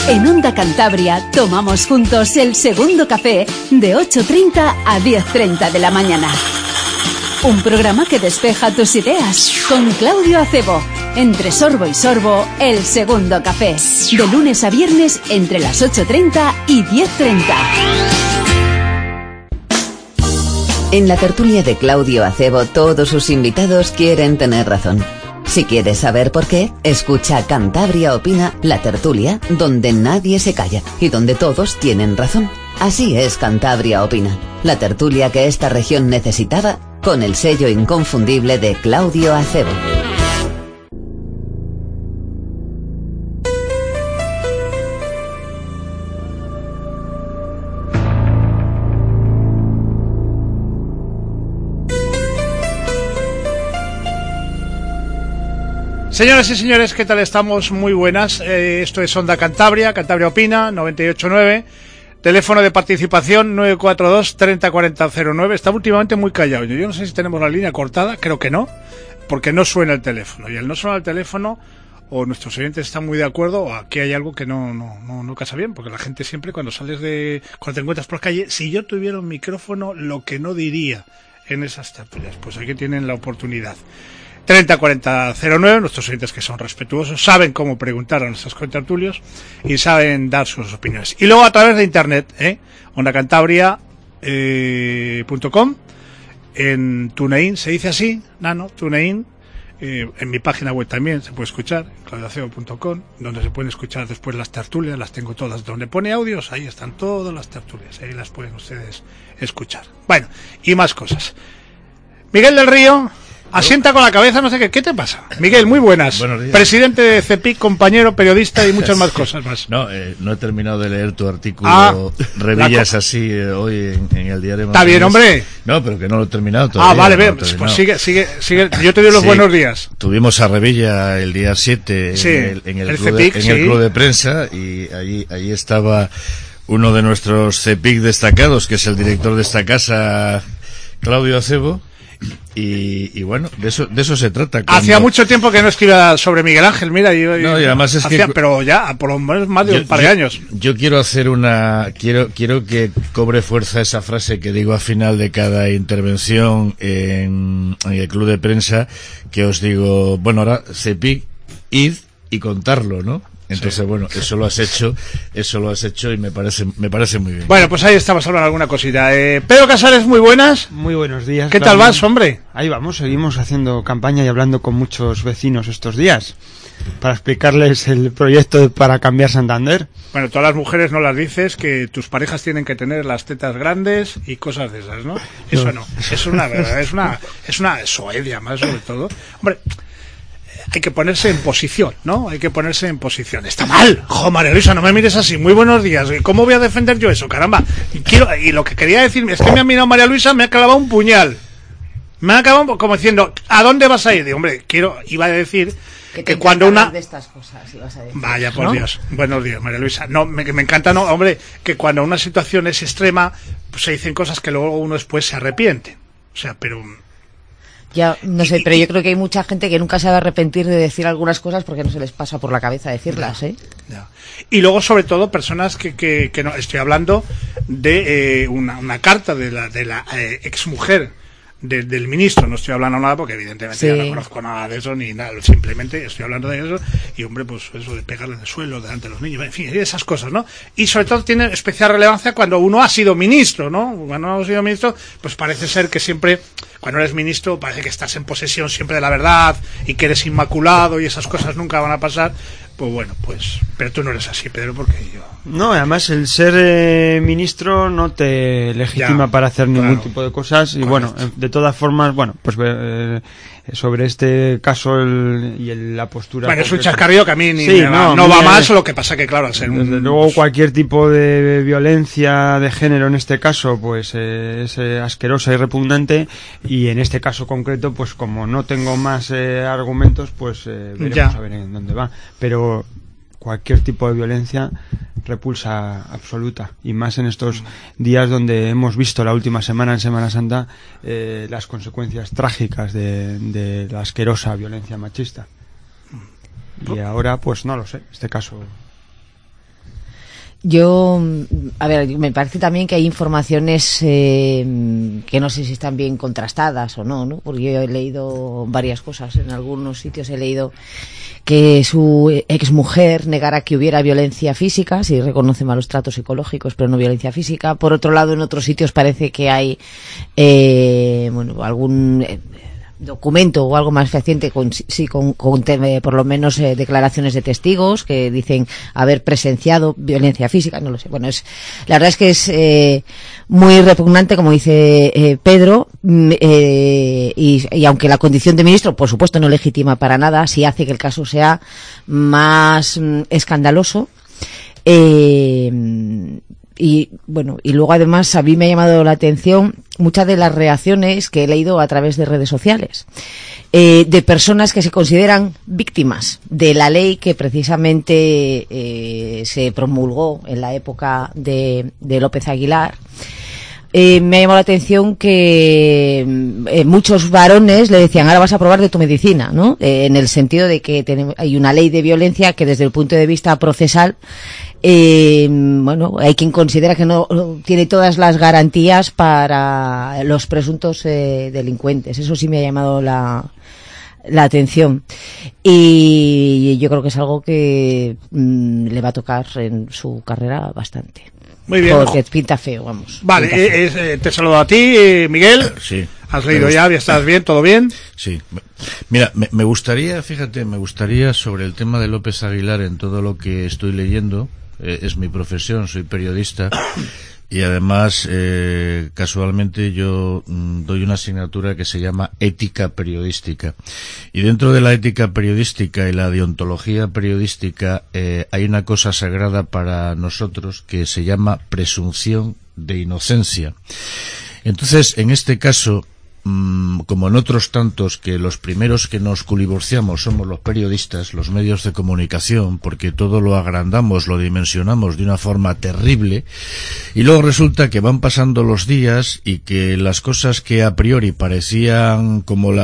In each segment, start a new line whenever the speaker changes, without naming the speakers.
En Onda Cantabria tomamos juntos el segundo café de 8:30 a 10:30 de la mañana. Un programa que despeja tus ideas con Claudio Acebo. Entre sorbo y sorbo, el segundo café. De lunes a viernes entre las 8:30 y 10:30.
En la tertulia de Claudio Acebo, todos sus invitados quieren tener razón. Si quieres saber por qué, escucha Cantabria Opina, la tertulia, donde nadie se calla y donde todos tienen razón. Así es Cantabria Opina, la tertulia que esta región necesitaba, con el sello inconfundible de Claudio Acebo.
Señoras y señores, ¿qué tal estamos? Muy buenas. Esto es Onda Cantabria, Cantabria Opina, 98.9. Teléfono de participación 942 30 40 09. Está últimamente muy callado. Yo no sé si tenemos la línea cortada, creo que no, porque no suena el teléfono. Y al no sonar el teléfono, o nuestros oyentes están muy de acuerdo, o aquí hay algo que no casa bien, porque la gente siempre cuando te encuentras por la calle, si yo tuviera un micrófono, lo que no diría en esas tertulias, pues aquí tienen la oportunidad. 30 40 09, nuestros oyentes que son respetuosos saben cómo preguntar a nuestros contertulios y saben dar sus opiniones. Y luego a través de internet, ondacantabria.com, en TuneIn, se dice así, TuneIn, en mi página web también se puede escuchar, claudiacebo.com, donde se pueden escuchar después las tertulias, las tengo todas, donde pone audios, ahí están todas las tertulias, ahí las pueden ustedes escuchar. Bueno, y más cosas. Miguel del Río asienta con la cabeza, no sé qué. ¿Qué te pasa? Miguel, muy buenas.
Buenos días. Presidente
de CEPIC, compañero, periodista y muchas más cosas más.
No he terminado de leer tu artículo. Revillas así hoy en el diario.
Está bien, hombre.
No, pero que no lo he terminado todavía.
Vale, pues sigue. Yo te doy los buenos días.
Tuvimos a Revilla el día 7 en el club de prensa y allí estaba uno de nuestros CEPIC destacados, que es el director de esta casa, Claudio Acebo. Y bueno, de eso se trata.
Hacía mucho tiempo que no escribía sobre Miguel Ángel, mira, y
además es
pero ya por lo menos más de un par de años.
Yo quiero hacer quiero que cobre fuerza esa frase que digo al final de cada intervención en el club de prensa, que os digo, bueno, ahora CEPIC, id y contarlo, ¿no? Entonces, sí. Bueno, eso lo has hecho y me parece muy bien.
Bueno, pues ahí estamos hablando de alguna cosita. Pedro Casares, muy buenas.
Muy buenos días.
¿Qué tal vas, hombre?
Ahí vamos, seguimos haciendo campaña y hablando con muchos vecinos estos días para explicarles el proyecto para cambiar Santander.
Bueno, todas las mujeres no las dices que tus parejas tienen que tener las tetas grandes y cosas de esas, ¿no? Eso no. Es una soedia más, sobre todo. Hombre, hay que ponerse en posición, ¿no? Hay que ponerse en posición. Está mal. María Luisa, no me mires así. Muy buenos días. ¿Cómo voy a defender yo eso? Caramba. Y lo que quería decir es que me ha mirado María Luisa, me ha clavado un puñal. Me ha acabado como diciendo, ¿a dónde vas a ir? Y, hombre, iba a decir que cuando una
de estas cosas ibas a decir.
Vaya por, ¿no? Dios. Buenos días, María Luisa. No, me encanta, no, hombre, que cuando una situación es extrema, pues se dicen cosas que luego uno después se arrepiente. O sea, pero
ya, no sé, pero yo creo que hay mucha gente que nunca se va a arrepentir de decir algunas cosas porque no se les pasa por la cabeza decirlas, ¿eh?
Ya. Y luego, sobre todo, personas que no, estoy hablando de una carta de la exmujer del ministro, no estoy hablando nada porque evidentemente ya no conozco nada de eso ni nada, simplemente estoy hablando de eso y hombre, pues eso de pegarle en el suelo delante de los niños, en fin, esas cosas, ¿no? Y sobre todo tiene especial relevancia cuando uno ha sido ministro, ¿no? Cuando uno ha sido ministro, pues parece ser que siempre, cuando eres ministro, parece que estás en posesión siempre de la verdad y que eres inmaculado y esas cosas nunca van a pasar. Pues bueno, pero tú no eres así, Pedro, porque yo...
No, además el ser ministro no te legitima para hacer ningún tipo de cosas y correcto. Bueno, de todas formas, bueno, pues sobre este caso la postura...
Bueno, es un chascarrillo que a mí no va más, lo que pasa que claro, al ser
desde luego cualquier tipo de violencia de género en este caso, pues es asquerosa y repugnante y en este caso concreto, pues como no tengo más argumentos, pues veremos a ver en dónde va, pero cualquier tipo de violencia repulsa absoluta y más en estos días donde hemos visto la última semana en Semana Santa las consecuencias trágicas de la asquerosa violencia machista y ahora pues no lo sé, este caso
A ver, me parece también que hay informaciones que no sé si están bien contrastadas o no, porque yo he leído varias cosas. En algunos sitios he leído que su exmujer negara que hubiera violencia física, sí reconoce malos tratos psicológicos, pero no violencia física. Por otro lado, en otros sitios parece que hay algún documento o algo más fehaciente con por lo menos declaraciones de testigos que dicen haber presenciado violencia física, no lo sé. Bueno, la verdad es que es muy repugnante, como dice Pedro, y aunque la condición de ministro, por supuesto, no legitima para nada, sí hace que el caso sea más escandaloso. Y luego además a mí me ha llamado la atención muchas de las reacciones que he leído a través de redes sociales de personas que se consideran víctimas de la ley que precisamente se promulgó en la época de López Aguilar. Me ha llamado la atención que muchos varones le decían, ahora vas a probar de tu medicina, ¿no? En el sentido de que hay una ley de violencia que desde el punto de vista procesal hay quien considera que no tiene todas las garantías para los presuntos delincuentes. Eso sí me ha llamado la atención. Y yo creo que es algo que le va a tocar en su carrera bastante.
Muy bien.
Porque pinta feo, vamos.
Vale, feo. Te saludo a ti, Miguel.
Sí.
¿Has leído ya? ¿Estás bien? ¿Todo bien?
Sí. Mira, me gustaría sobre el tema de López Aguilar en todo lo que estoy leyendo. Es mi profesión, soy periodista y además casualmente yo doy una asignatura que se llama ética periodística, y dentro de la ética periodística y la deontología periodística hay una cosa sagrada para nosotros que se llama presunción de inocencia. Entonces, en este caso, como en otros tantos, que los primeros que nos culiborciamos somos los periodistas, los medios de comunicación, porque todo lo agrandamos, lo dimensionamos de una forma terrible, y luego resulta que van pasando los días y que las cosas que a priori parecían como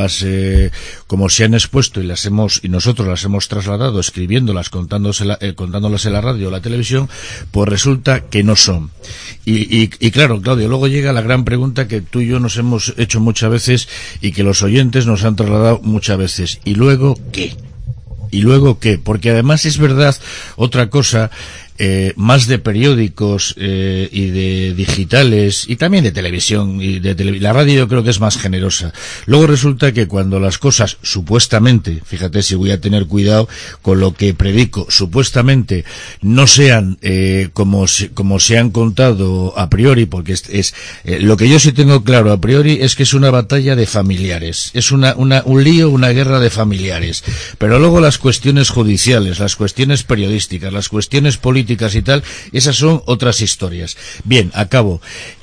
se han expuesto y nosotros las hemos trasladado, escribiéndolas, contándolas en la radio o la televisión, pues resulta que no son. Y claro, Claudio, luego llega la gran pregunta que tú y yo nos hemos hecho muchas veces y que los oyentes nos han trasladado muchas veces. ¿Y luego qué? ¿Y luego qué? Porque además es verdad otra cosa, más de periódicos y de digitales y también de televisión y la radio yo creo que es más generosa. Luego resulta que cuando las cosas supuestamente, fíjate si voy a tener cuidado con lo que predico, supuestamente no sean como se han contado a priori, porque es lo que yo sí tengo claro a priori es que es una batalla de familiares, es un lío, una guerra de familiares, pero luego las cuestiones judiciales, las cuestiones periodísticas, las cuestiones políticas y tal, esas son otras historias. Bien, acabo.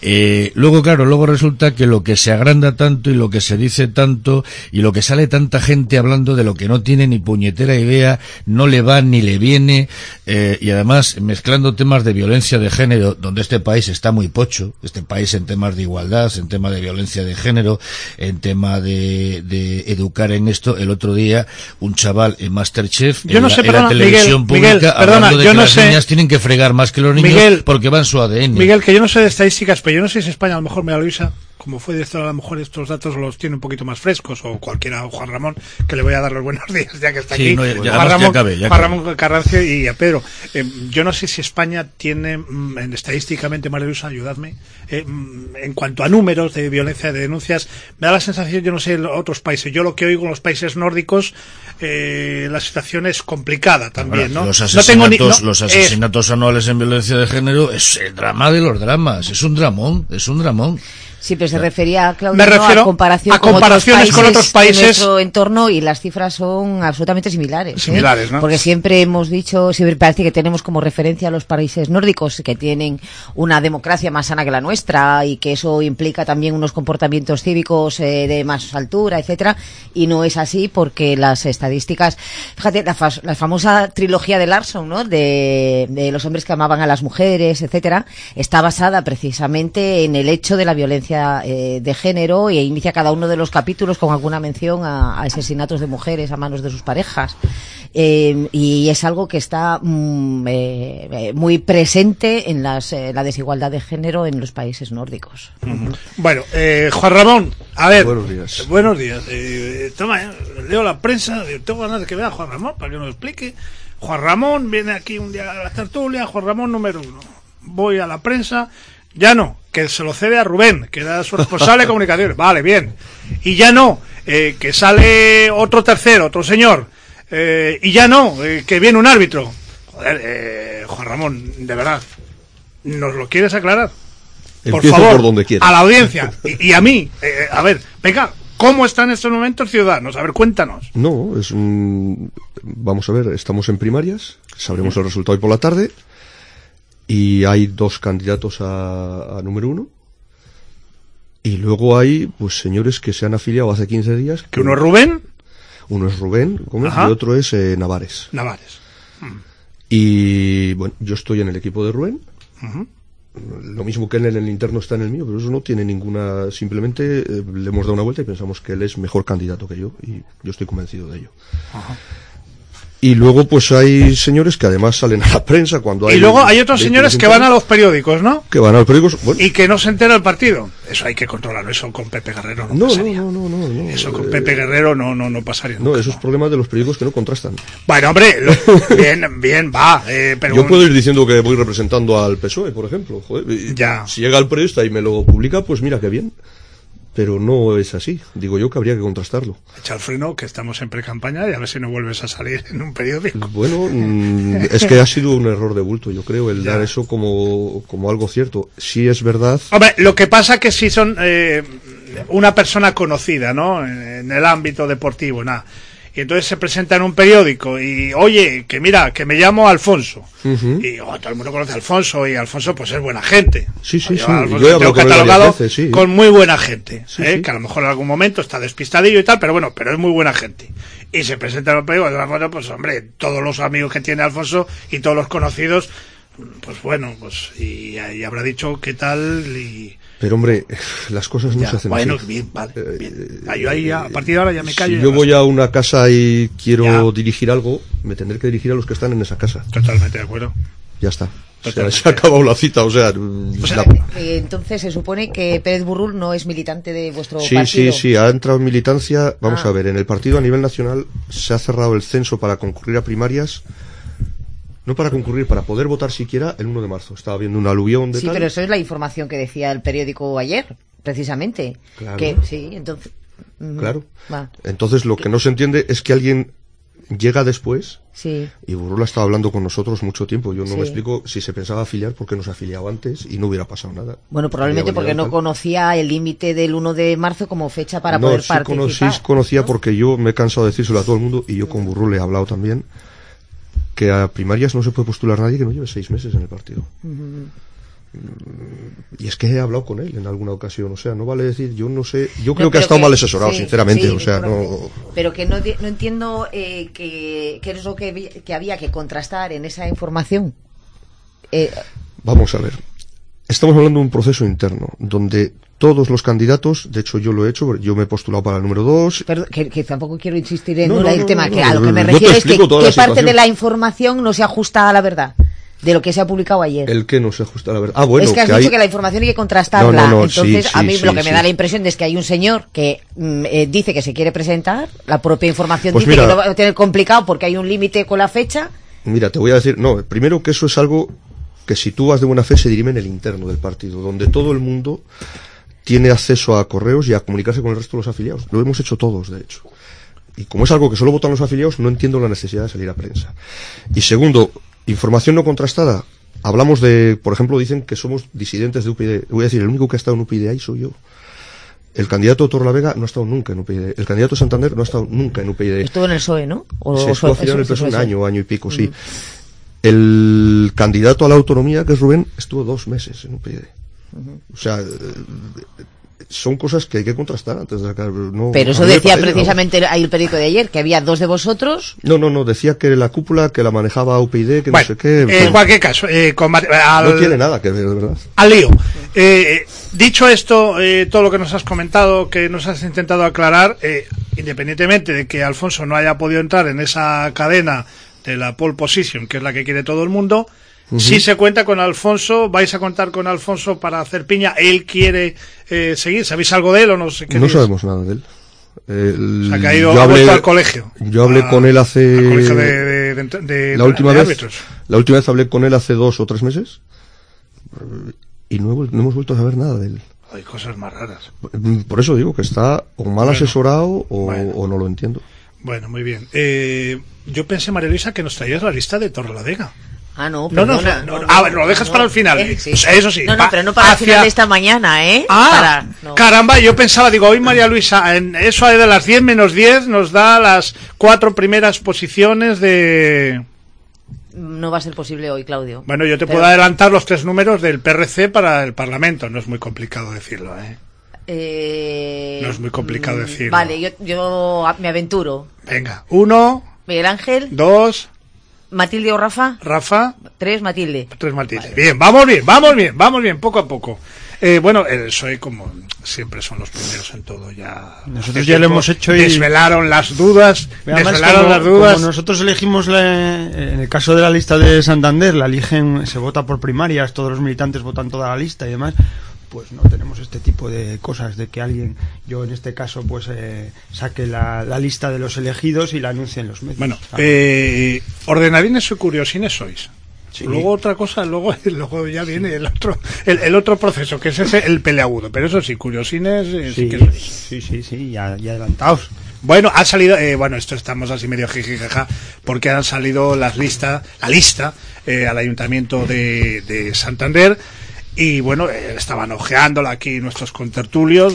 Luego resulta que lo que se agranda tanto y lo que se dice tanto y lo que sale tanta gente hablando de lo que no tiene ni puñetera idea, no le va ni le viene, y además mezclando temas de violencia de género, donde este país está muy pocho, este país en temas de igualdad, en tema de violencia de género, en tema de educar en esto. El otro día un chaval en Masterchef,
yo no sé,
en la televisión pública, hablando de que las niñas tienen que fregar más que los niños porque va en su ADN.
Miguel, que yo no sé de estadísticas, pero yo no sé si España, a lo mejor María Luisa, como fue directora, a lo mejor estos datos los tiene un poquito más frescos, o cualquiera, o Juan Ramón, que le voy a dar los buenos días ya que está aquí.
No,
Juan Ramón Carrancio y a Pedro. Yo no sé si España tiene, estadísticamente, María Luisa, ayudadme, en cuanto a números de violencia, de denuncias, me da la sensación, yo no sé, en otros países, yo lo que oigo en los países nórdicos, la situación es complicada también, ¿no?
Los asesinatos anuales en violencia de género es el drama de los dramas, es un dramón.
Sí, pero se refería, Claudio,
me refiero
a comparaciones con otros países de nuestro entorno, y las cifras son absolutamente similares,
¿no?
Porque siempre hemos dicho, siempre parece que tenemos como referencia a los países nórdicos, que tienen una democracia más sana que la nuestra, y que eso implica también unos comportamientos cívicos de más altura, etcétera, y no es así, porque las estadísticas, fíjate, la famosa trilogía de Larson, ¿no? De los hombres que amaban a las mujeres, etcétera, está basada precisamente en el hecho de la violencia violencia de género e inicia cada uno de los capítulos con alguna mención a asesinatos de mujeres a manos de sus parejas. Y es algo que está muy presente en la desigualdad de género en los países nórdicos.
Bueno, Juan Ramón, a ver.
Buenos días.
Buenos días. Toma, leo la prensa, tengo ganas de que vea a Juan Ramón para que nos explique. Juan Ramón viene aquí un día a la tertulia, Juan Ramón número 1. Voy a la prensa, ya no, que se lo cede a Rubén, que era su responsable de comunicaciones. Vale, bien. Y ya no, que sale otro tercero, otro señor. Y ya no, que viene un árbitro. Joder, Juan Ramón, de verdad, ¿nos lo quieres aclarar? Por favor,
por donde quieras.
a la audiencia y a mí. A ver, venga, ¿cómo están en estos momentos Ciudadanos? A ver, cuéntanos.
No, vamos a ver, estamos en primarias, sabremos el resultado hoy por la tarde, y hay 2 candidatos a número 1. Y luego hay, pues, señores que se han afiliado hace 15 días.
¿Que uno es Rubén?
Uno es Rubén Gómez y otro es Navares.
Navares.
Y bueno, yo estoy en el equipo de Rubén. Lo mismo que él en el interno está en el mío, pero eso no tiene ninguna... Simplemente le hemos dado una vuelta y pensamos que él es mejor candidato que yo, y yo estoy convencido de ello. Y luego pues hay señores que además salen a la prensa cuando hay...
Y luego hay otros señores que van a los periódicos, ¿no?
Que van a los periódicos... Bueno.
Y que no se entera el partido. Eso hay que controlarlo, eso con Pepe Guerrero no pasaría.
No.
Eso con Pepe Guerrero no pasaría.
No, esos problemas de los periódicos que no contrastan.
Bueno, hombre, bien, va. Pero
yo puedo ir diciendo que voy representando al PSOE, por ejemplo. Joder,
ya.
Si llega el periodista y me lo publica, pues mira qué bien. Pero no es así. Digo yo que habría que contrastarlo.
Echa el freno, que estamos en pre-campaña, y a ver si no vuelves a salir en un periódico.
Bueno, es que ha sido un error de bulto, yo creo, el dar eso como algo cierto. Sí es verdad.
Hombre, lo que pasa que si son una persona conocida, ¿no? En el ámbito deportivo, nada. Y entonces se presenta en un periódico y, oye, que mira, que me llamo Alfonso. Y todo el mundo conoce a Alfonso, y Alfonso pues es buena gente.
Sí.
Alfonso,
yo he hablado con él varias veces, sí.
Con muy buena gente,
sí.
Que a lo mejor en algún momento está despistadillo y tal, pero bueno, pero es muy buena gente. Y se presenta en el periódico, pues hombre, todos los amigos que tiene Alfonso y todos los conocidos, pues bueno, pues y habrá dicho qué tal y...
Pero hombre, las cosas no se hacen así.
Bueno, bien, vale, bien. Yo ahí, a partir de ahora ya me callo.
Si yo voy a una casa y quiero dirigir algo, me tendré que dirigir a los que están en esa casa.
Totalmente de acuerdo.
Ya está. O sea, se ha acabado la cita,
entonces se supone que Pérez Burrul no es militante de vuestro partido.
Sí, ha entrado en militancia. Vamos a ver, en el partido a nivel nacional se ha cerrado el censo para concurrir a primarias. No para concurrir, para poder votar siquiera el 1 de marzo. Estaba viendo un aluvión de tal.
Sí, pero eso es la información que decía el periódico ayer, precisamente.
Claro.
Que, sí, entonces...
Claro. Va. Entonces lo que no se entiende es que alguien llega después.
Sí.
Y Burrul ha estado hablando con nosotros mucho tiempo. Yo no me explico si se pensaba afiliar, porque no se ha afiliado antes y no hubiera pasado nada.
Bueno, probablemente porque no conocía el límite del 1 de marzo como fecha para poder participar.
Sí conocía, ¿no? Porque yo me he cansado de decírselo a todo el mundo, y yo con Burrul he hablado también, que a primarias no se puede postular nadie que no lleve 6 meses en el partido. Y es que he hablado con él en alguna ocasión, o sea, no vale decir, yo no sé, yo creo que ha estado mal asesorado, sinceramente, o sea, no...
Pero que no entiendo qué es lo que había que contrastar en esa información.
Vamos a ver, estamos hablando de un proceso interno, donde todos los candidatos, de hecho yo lo he hecho, yo me he postulado para el número 2.
Pero que tampoco quiero insistir en el tema, que a lo que me refiero es que parte de la información no se ajusta a la verdad de lo que se ha publicado ayer.
El que no se ajusta a la verdad. Bueno,
es que has dicho que la información hay que contrastarla. Entonces, a mí lo que me da la impresión es que hay un señor que dice que se quiere presentar, la propia información dice que lo va a tener complicado porque hay un límite con la fecha.
Mira, te voy a decir, primero que eso es algo que si tú vas de buena fe se dirime en el interno del partido, donde todo el mundo tiene acceso a correos y a comunicarse con el resto de los afiliados. Lo hemos hecho todos, de hecho. Y como es algo que solo votan los afiliados, no entiendo la necesidad de salir a prensa. Y segundo, información no contrastada. Hablamos de, por ejemplo, dicen que somos disidentes de UPyD. Voy a decir, el único que ha estado en UPyD ahí soy yo. El candidato Torrelavega no ha estado nunca en UPyD. El candidato Santander no ha estado nunca en UPyD.
Estuvo en el PSOE, ¿no?
Se estuvo al final en el PSOE un año y pico, sí. El candidato a la autonomía, que es Rubén, estuvo 2 meses en UPyD. O sea, son cosas que hay que contrastar antes de sacar. No,
pero eso decía precisamente ahí el periódico de ayer, que había 2 de vosotros.
No, decía que la cúpula que la manejaba UPyD, que
bueno,
no sé qué.
En cualquier caso,
no tiene nada que ver, de verdad.
Al lío. Dicho esto, todo lo que nos has comentado, que nos has intentado aclarar, independientemente de que Alfonso no haya podido entrar en esa cadena de la pole position, que es la que quiere todo el mundo, sí se cuenta con Alfonso. ¿Vais a contar con Alfonso para hacer piña? ¿Él quiere seguir? ¿Sabéis algo de él o no sé qué?
No sabemos nada de él.
Se ha caído, ha vuelto al colegio.
Yo hablé con él hace...
Al colegio de
la última
de
vez,
árbitros.
La última vez hablé con él hace 2 o 3 meses y no hemos vuelto a saber nada de él.
Hay cosas más raras.
Por eso digo que está o mal asesorado o no lo entiendo.
Bueno, muy bien. Yo pensé, María Luisa, que nos traías la lista de Torrelavega.
Ah, no,
no, lo dejas para el final.
Sí.
O sea, eso sí.
No, pero no para el final de esta mañana, ¿eh?
Caramba, yo pensaba, digo, hoy María Luisa, en eso de las 10 menos 10 nos da las 4 primeras posiciones de...
No va a ser posible hoy, Claudio.
Bueno, yo te puedo adelantar los 3 números del PRC para el Parlamento. No es muy complicado decirlo, No es muy complicado decirlo.
Vale, yo me aventuro.
Venga, 1...
Miguel Ángel.
2...
Matilde o Rafa. 3 Matilde.
3 Matilde. Vale. Vamos bien, poco a poco. Bueno, soy como siempre son los primeros en todo. Ya
nosotros ya lo hemos hecho y
desvelaron las dudas.
Como nosotros elegimos en el caso de la lista de Santander, se vota por primarias, todos los militantes votan toda la lista y demás. Pues no tenemos este tipo de cosas de que alguien, yo en este caso, pues saque la lista de los elegidos y la anuncie en los medios.
Bueno, ordenadines y curiosines sois. Sí. Luego otra cosa, luego ya viene el otro proceso, que es el peleagudo. Pero eso sí, curiosines sí que sois.
Sí, ya adelantaos.
Bueno, ha salido, esto estamos así medio jijijaja, porque han salido la lista al Ayuntamiento de Santander. Y bueno, estaban ojeándola aquí nuestros contertulios.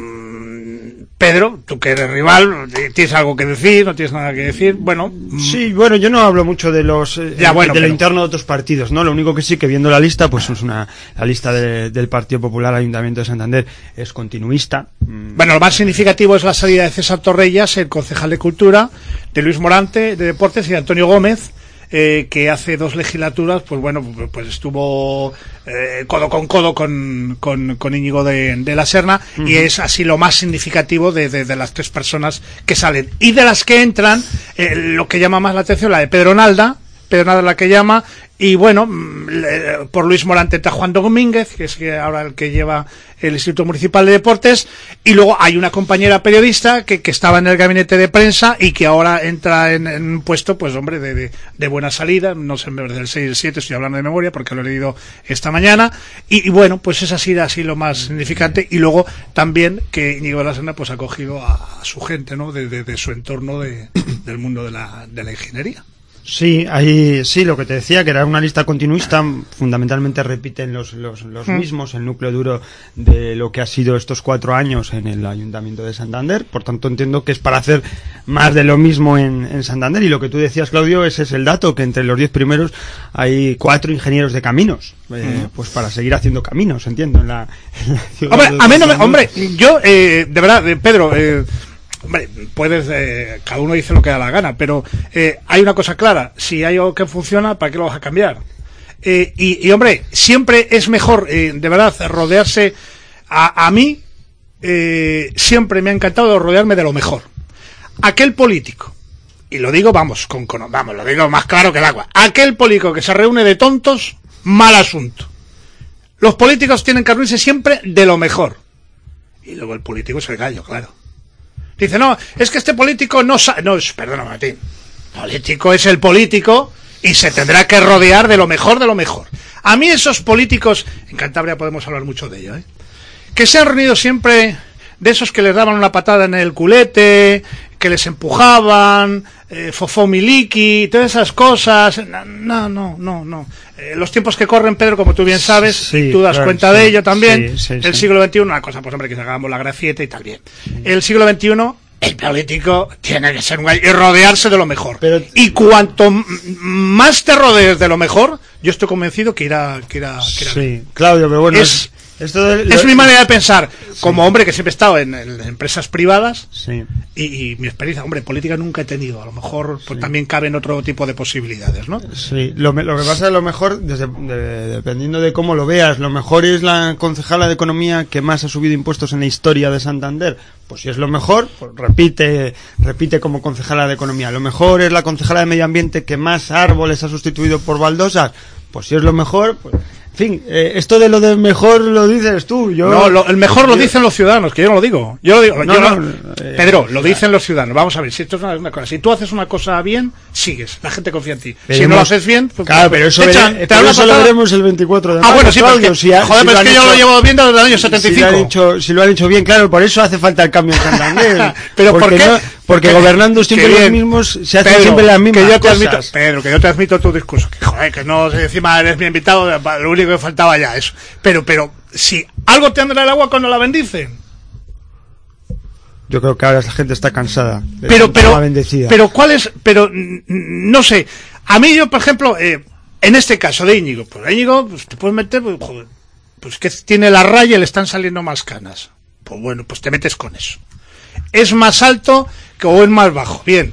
Pedro, tú que eres rival, ¿tienes algo que decir? ¿No tienes nada que decir? Bueno.
Sí, bueno, yo no hablo mucho de lo interno de otros partidos, ¿no? Lo único que sí, que viendo la lista, pues es la lista del Partido Popular Ayuntamiento de Santander es continuista.
Bueno, lo más significativo es la salida de César Torrellas, el concejal de Cultura, de Luis Morante, de Deportes, y de Antonio Gómez, que hace 2 legislaturas, pues bueno, pues estuvo codo con codo con Íñigo de la Serna, y es así lo más significativo de las 3 personas que salen. Y de las que entran, lo que llama más la atención, la de Pedro Nalda la que llama, y bueno, por Luis Morante está Juan Domínguez, que es ahora el que lleva el Instituto Municipal de Deportes, y luego hay una compañera periodista que estaba en el gabinete de prensa y que ahora entra en un puesto, pues hombre, de buena salida, no sé, del 6 el 7, estoy hablando de memoria porque lo he leído esta mañana, y bueno, pues es así lo más significante. Y luego también que Íñigo de la Serna pues ha cogido a su gente, ¿no?, de su entorno del mundo de la ingeniería.
Sí, ahí sí, lo que te decía, que era una lista continuista, fundamentalmente repiten los mismos, el núcleo duro de lo que ha sido estos 4 años en el Ayuntamiento de Santander. Por tanto, entiendo que es para hacer más de lo mismo en Santander. Y lo que tú decías, Claudio, ese es el dato, que entre los 10 primeros hay 4 ingenieros de caminos, pues para seguir haciendo caminos, entiendo, en la ciudad.
Hombre, a mí no me, yo, de verdad, Pedro, hombre, cada uno dice lo que da la gana, pero hay una cosa clara: si hay algo que funciona, ¿para qué lo vas a cambiar? Y hombre, siempre es mejor, de verdad, rodearse. A mí siempre me ha encantado rodearme de lo mejor. Aquel político, y lo digo, lo digo más claro que el agua, aquel político que se reúne de tontos, mal asunto. Los políticos tienen que reunirse siempre de lo mejor. Y luego el político es el gallo, claro. Dice, no, es que este político no sabe... No, perdona, Martín. Político es el político y se tendrá que rodear de lo mejor de lo mejor. A mí esos políticos, en Cantabria podemos hablar mucho de ello, que se han reunido siempre, de esos que les daban una patada en el culete, que les empujaban, fofó miliki, todas esas cosas. No. Los tiempos que corren, Pedro, como tú bien sabes, sí, tú das cuenta de ello también. Sí, el siglo XXI, una cosa, pues hombre, que hagamos la gracieta y tal, bien. El siglo XXI, el político tiene que ser un gallo y rodearse de lo mejor. Y cuanto más te rodees de lo mejor, yo estoy convencido que irá
sí, Claudio, pero bueno,
Es mi manera de pensar, como hombre que siempre he estado en empresas privadas,
sí.
y mi experiencia, hombre, política nunca he tenido, a lo mejor pues, también caben otro tipo de posibilidades, ¿no?
Sí, lo que pasa es lo mejor, dependiendo de cómo lo veas, lo mejor es la concejala de Economía que más ha subido impuestos en la historia de Santander. Pues si es lo mejor, pues repite como concejala de Economía. Lo mejor es la concejala de Medio Ambiente que más árboles ha sustituido por baldosas. Pues si es lo mejor, pues... En fin, esto de lo de mejor lo dices tú.
El mejor lo dicen los ciudadanos, que yo no lo digo. Pedro, lo dicen los ciudadanos. Vamos a ver, si esto es una cosa. Si tú haces una cosa bien, sigues. La gente confía en ti. Si no lo haces bien, pues,
claro, pero eso, lo veremos el 24 de mayo.
Bueno, sí, porque, es que yo lo llevo viendo desde el año 75.
Si lo han hecho bien, claro, por eso hace falta el cambio en Santander.
Pero ¿por qué?
Porque gobernando siempre los mismos, se hacen siempre las mismas cosas.
Pedro, que yo te admito tu discurso. Que no, encima eres mi invitado, lo único que faltaba ya eso. Pero, si algo te anda el agua cuando la bendicen.
Yo creo que ahora la gente está cansada de la bendecida.
No sé. A mí yo, por ejemplo, en este caso de Íñigo, pues Íñigo, pues te puedes meter, pues que tiene la raya y le están saliendo más canas. Pues bueno, pues te metes con eso. ¿Es más alto o es más bajo? Bien.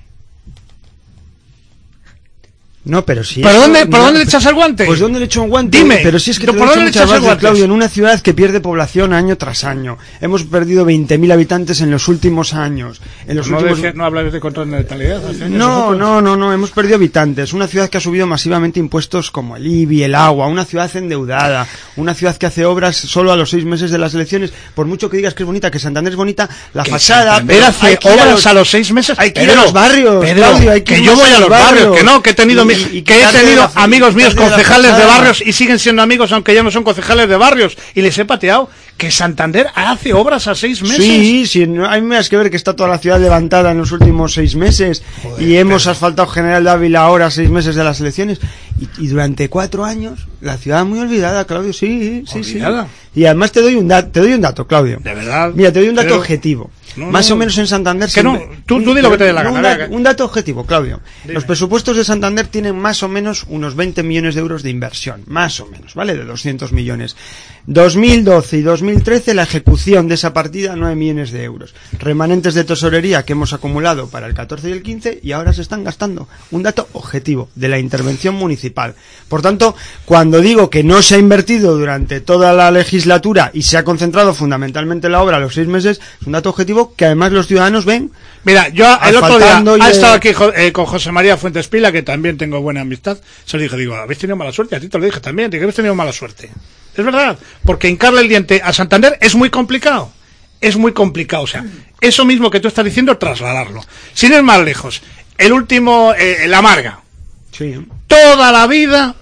No, pero si...
¿Por dónde le echas el guante?
Pues ¿dónde le echo un guante?
Dime.
Pero si es que te
¿por dónde le echas el guante,
Claudio? En una ciudad que pierde población año tras año. Hemos perdido 20.000 habitantes en los últimos años.
¿No hablas de control de natalidad?
No, hemos perdido habitantes. Una ciudad que ha subido masivamente impuestos como el IBI, el agua. Una ciudad endeudada. Una ciudad que hace obras solo a los 6 meses de las elecciones. Por mucho que digas que es bonita, que Santander es bonita, la fachada...
Santander hace obras a los 6 meses.
Hay que ir a los barrios, Claudio,
que yo voy a los barrios, que he tenido amigos míos concejales de barrios y siguen siendo amigos aunque ya no son concejales de barrios, y les he pateado que Santander hace obras a 6 meses.
Sí, no hay más que ver que está toda la ciudad levantada en los últimos 6 meses. Joder, y hemos asfaltado General de Ávila ahora a 6 meses de las elecciones y durante 4 años la ciudad muy olvidada, Claudio. Sí. Y además te doy un dato, Claudio.
De verdad.
Mira, te doy un dato objetivo. Más o menos en Santander...
Tú di lo que te dé la gana.
Un dato objetivo, Claudio. Dime. Los presupuestos de Santander tienen más o menos unos 20 millones de euros de inversión. Más o menos, ¿vale? De 200 millones. 2012 y 2013 la ejecución de esa partida 9 millones de euros. Remanentes de tesorería que hemos acumulado para el 14 y el 15 y ahora se están gastando. Un dato objetivo de la intervención municipal. Por tanto, cuando digo que no se ha invertido durante toda la legislatura y se ha concentrado fundamentalmente en la obra a los 6 meses, es un dato objetivo que además los ciudadanos ven.
Mira, yo el otro día he estado aquí con José María Fuentes Pila, que también tengo buena amistad. Se lo dije, habéis tenido mala suerte, a ti te lo dije también, habéis tenido mala suerte. Es verdad, porque hincarle el diente a Santander es muy complicado. O sea, eso mismo que tú estás diciendo, trasladarlo. Sin ir más lejos, el último, la Marga.
Sí.
Toda la vida,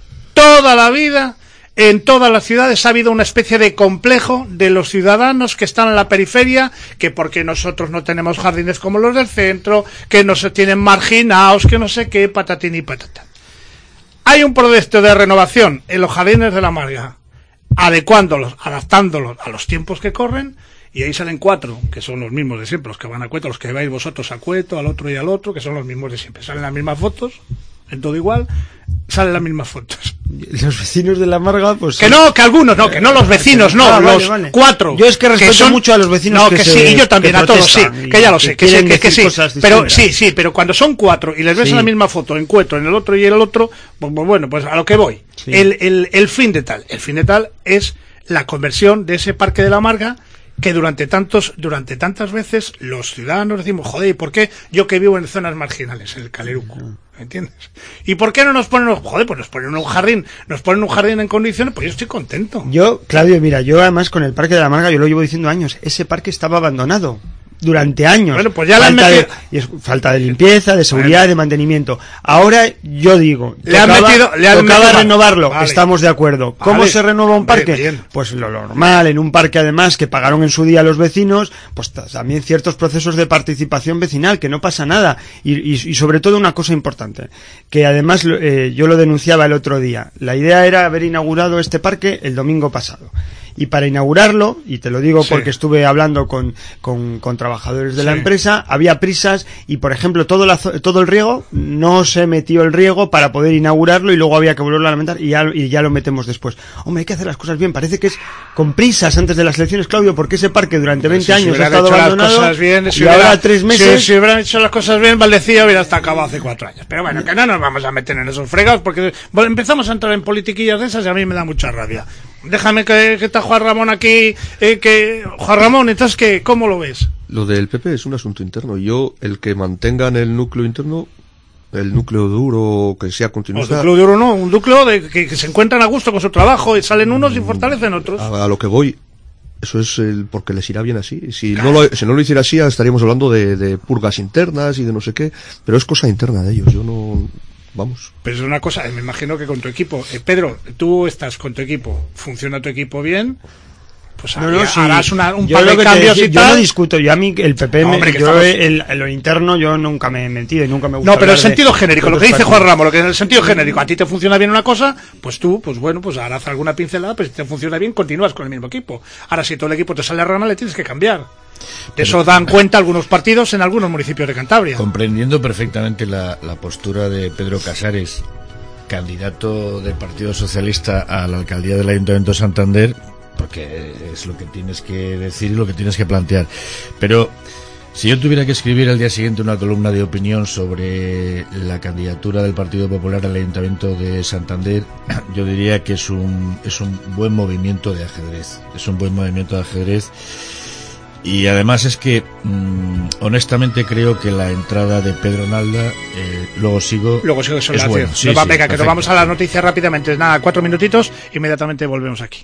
en todas las ciudades ha habido una especie de complejo de los ciudadanos que están en la periferia, que porque nosotros no tenemos jardines como los del centro, que no se tienen marginados, que no sé qué, patatín y patata. Hay un proyecto de renovación en los jardines de la Marga, adecuándolos, adaptándolos a los tiempos que corren, y ahí salen 4, que son los mismos de siempre, los que van a Cueto, los que vais vosotros a Cueto, al otro y al otro, que son los mismos de siempre. Salen las mismas fotos, en todo igual, salen las mismas fotos.
Los vecinos de la Marga, pues...
Que no, que algunos, no, que no los vecinos, no, los 4.
Yo es que respeto mucho a los vecinos.
No, que sí, y yo también, a todos, sí, que ya lo sé, que sí. Pero sí, pero cuando son 4 y les ves en la misma foto, en Cueto, en el otro y en el otro, pues bueno, pues a lo que voy. Sí. El fin de tal es la conversión de ese parque de la Marga, que durante tantas veces los ciudadanos decimos, joder, ¿y por qué yo que vivo en zonas marginales, en el Caleruco? ¿Entiendes? ¿Y por qué no nos ponen, pues nos ponen un jardín en condiciones? Pues yo estoy contento.
Claudio, mira, yo además con el Parque de la Marga, yo lo llevo diciendo años, ese parque estaba abandonado durante años.
Bueno, pues ya
falta de limpieza, de seguridad, de mantenimiento. Ahora yo digo, tocaba renovarlo, vale. Estamos de acuerdo. ¿Cómo se renueva un parque? Bien. Pues lo normal, en un parque además que pagaron en su día los vecinos, pues también ciertos procesos de participación vecinal, que no pasa nada. Y sobre todo una cosa importante, que además yo lo denunciaba el otro día. La idea era haber inaugurado este parque el domingo pasado. y para inaugurarlo, y te lo digo porque estuve hablando con trabajadores de la empresa, había prisas y, por ejemplo, todo el riego, no se metió el riego para poder inaugurarlo y luego había que volverlo a lamentar y ya lo metemos después. Hombre, hay que hacer las cosas bien, parece que es con prisas antes de las elecciones, Claudio, porque ese parque durante 20 años ha estado abandonado y ahora 3 meses...
Si hubieran hecho las cosas bien, Valdecilla hubiera estado acabado hace 4 años. Pero bueno, que no nos vamos a meter en esos fregados porque empezamos a entrar en politiquillas de esas y a mí me da mucha rabia. Déjame que está Juan Ramón aquí, Juan Ramón, entonces, ¿cómo lo ves?
Lo del PP es un asunto interno. Yo, el que mantengan el núcleo interno, el núcleo duro, que sea continuista...
Un núcleo duro no, un núcleo que se encuentran a gusto con su trabajo y salen unos y fortalecen otros.
A lo que voy, eso es porque les irá bien así. Si no lo hiciera así, estaríamos hablando de purgas internas y de no sé qué, pero es cosa interna de ellos. Yo no... Vamos.
Pero es una cosa, me imagino que con tu equipo, Pedro, tú estás con tu equipo, funciona tu equipo bien, pues harás un par de cambios y tal.
Yo no discuto, yo a mí el PP, lo interno yo nunca me he metido y nunca me gusta.
No, pero el sentido genérico, lo que dice Juan Ramos, lo que es el sentido genérico, a ti te funciona bien una cosa, pues tú, pues bueno, pues harás alguna pincelada, pero si te funciona bien, continúas con el mismo equipo. Ahora, si todo el equipo te sale a rama, le tienes que cambiar. De eso dan cuenta algunos partidos en algunos municipios de Cantabria.
Comprendiendo perfectamente la postura de Pedro Casares, candidato del Partido Socialista a la alcaldía del Ayuntamiento de Santander, porque es lo que tienes que decir y lo que tienes que plantear. Pero si yo tuviera que escribir al día siguiente una columna de opinión sobre la candidatura del Partido Popular al Ayuntamiento de Santander, yo diría que es un buen movimiento de ajedrez. Es un buen movimiento de ajedrez. Y además es que honestamente creo que la entrada de Pedro Nalda, luego sigo
que son
es bueno.
Sí, venga, que nos vamos a las noticias rápidamente. Nada, 4 minutitos, inmediatamente volvemos aquí.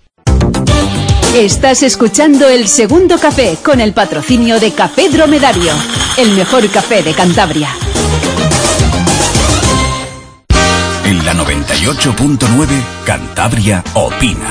Estás escuchando El Segundo Café con el patrocinio de Café Dromedario, el mejor café de Cantabria.
En la 98.9 Cantabria opina.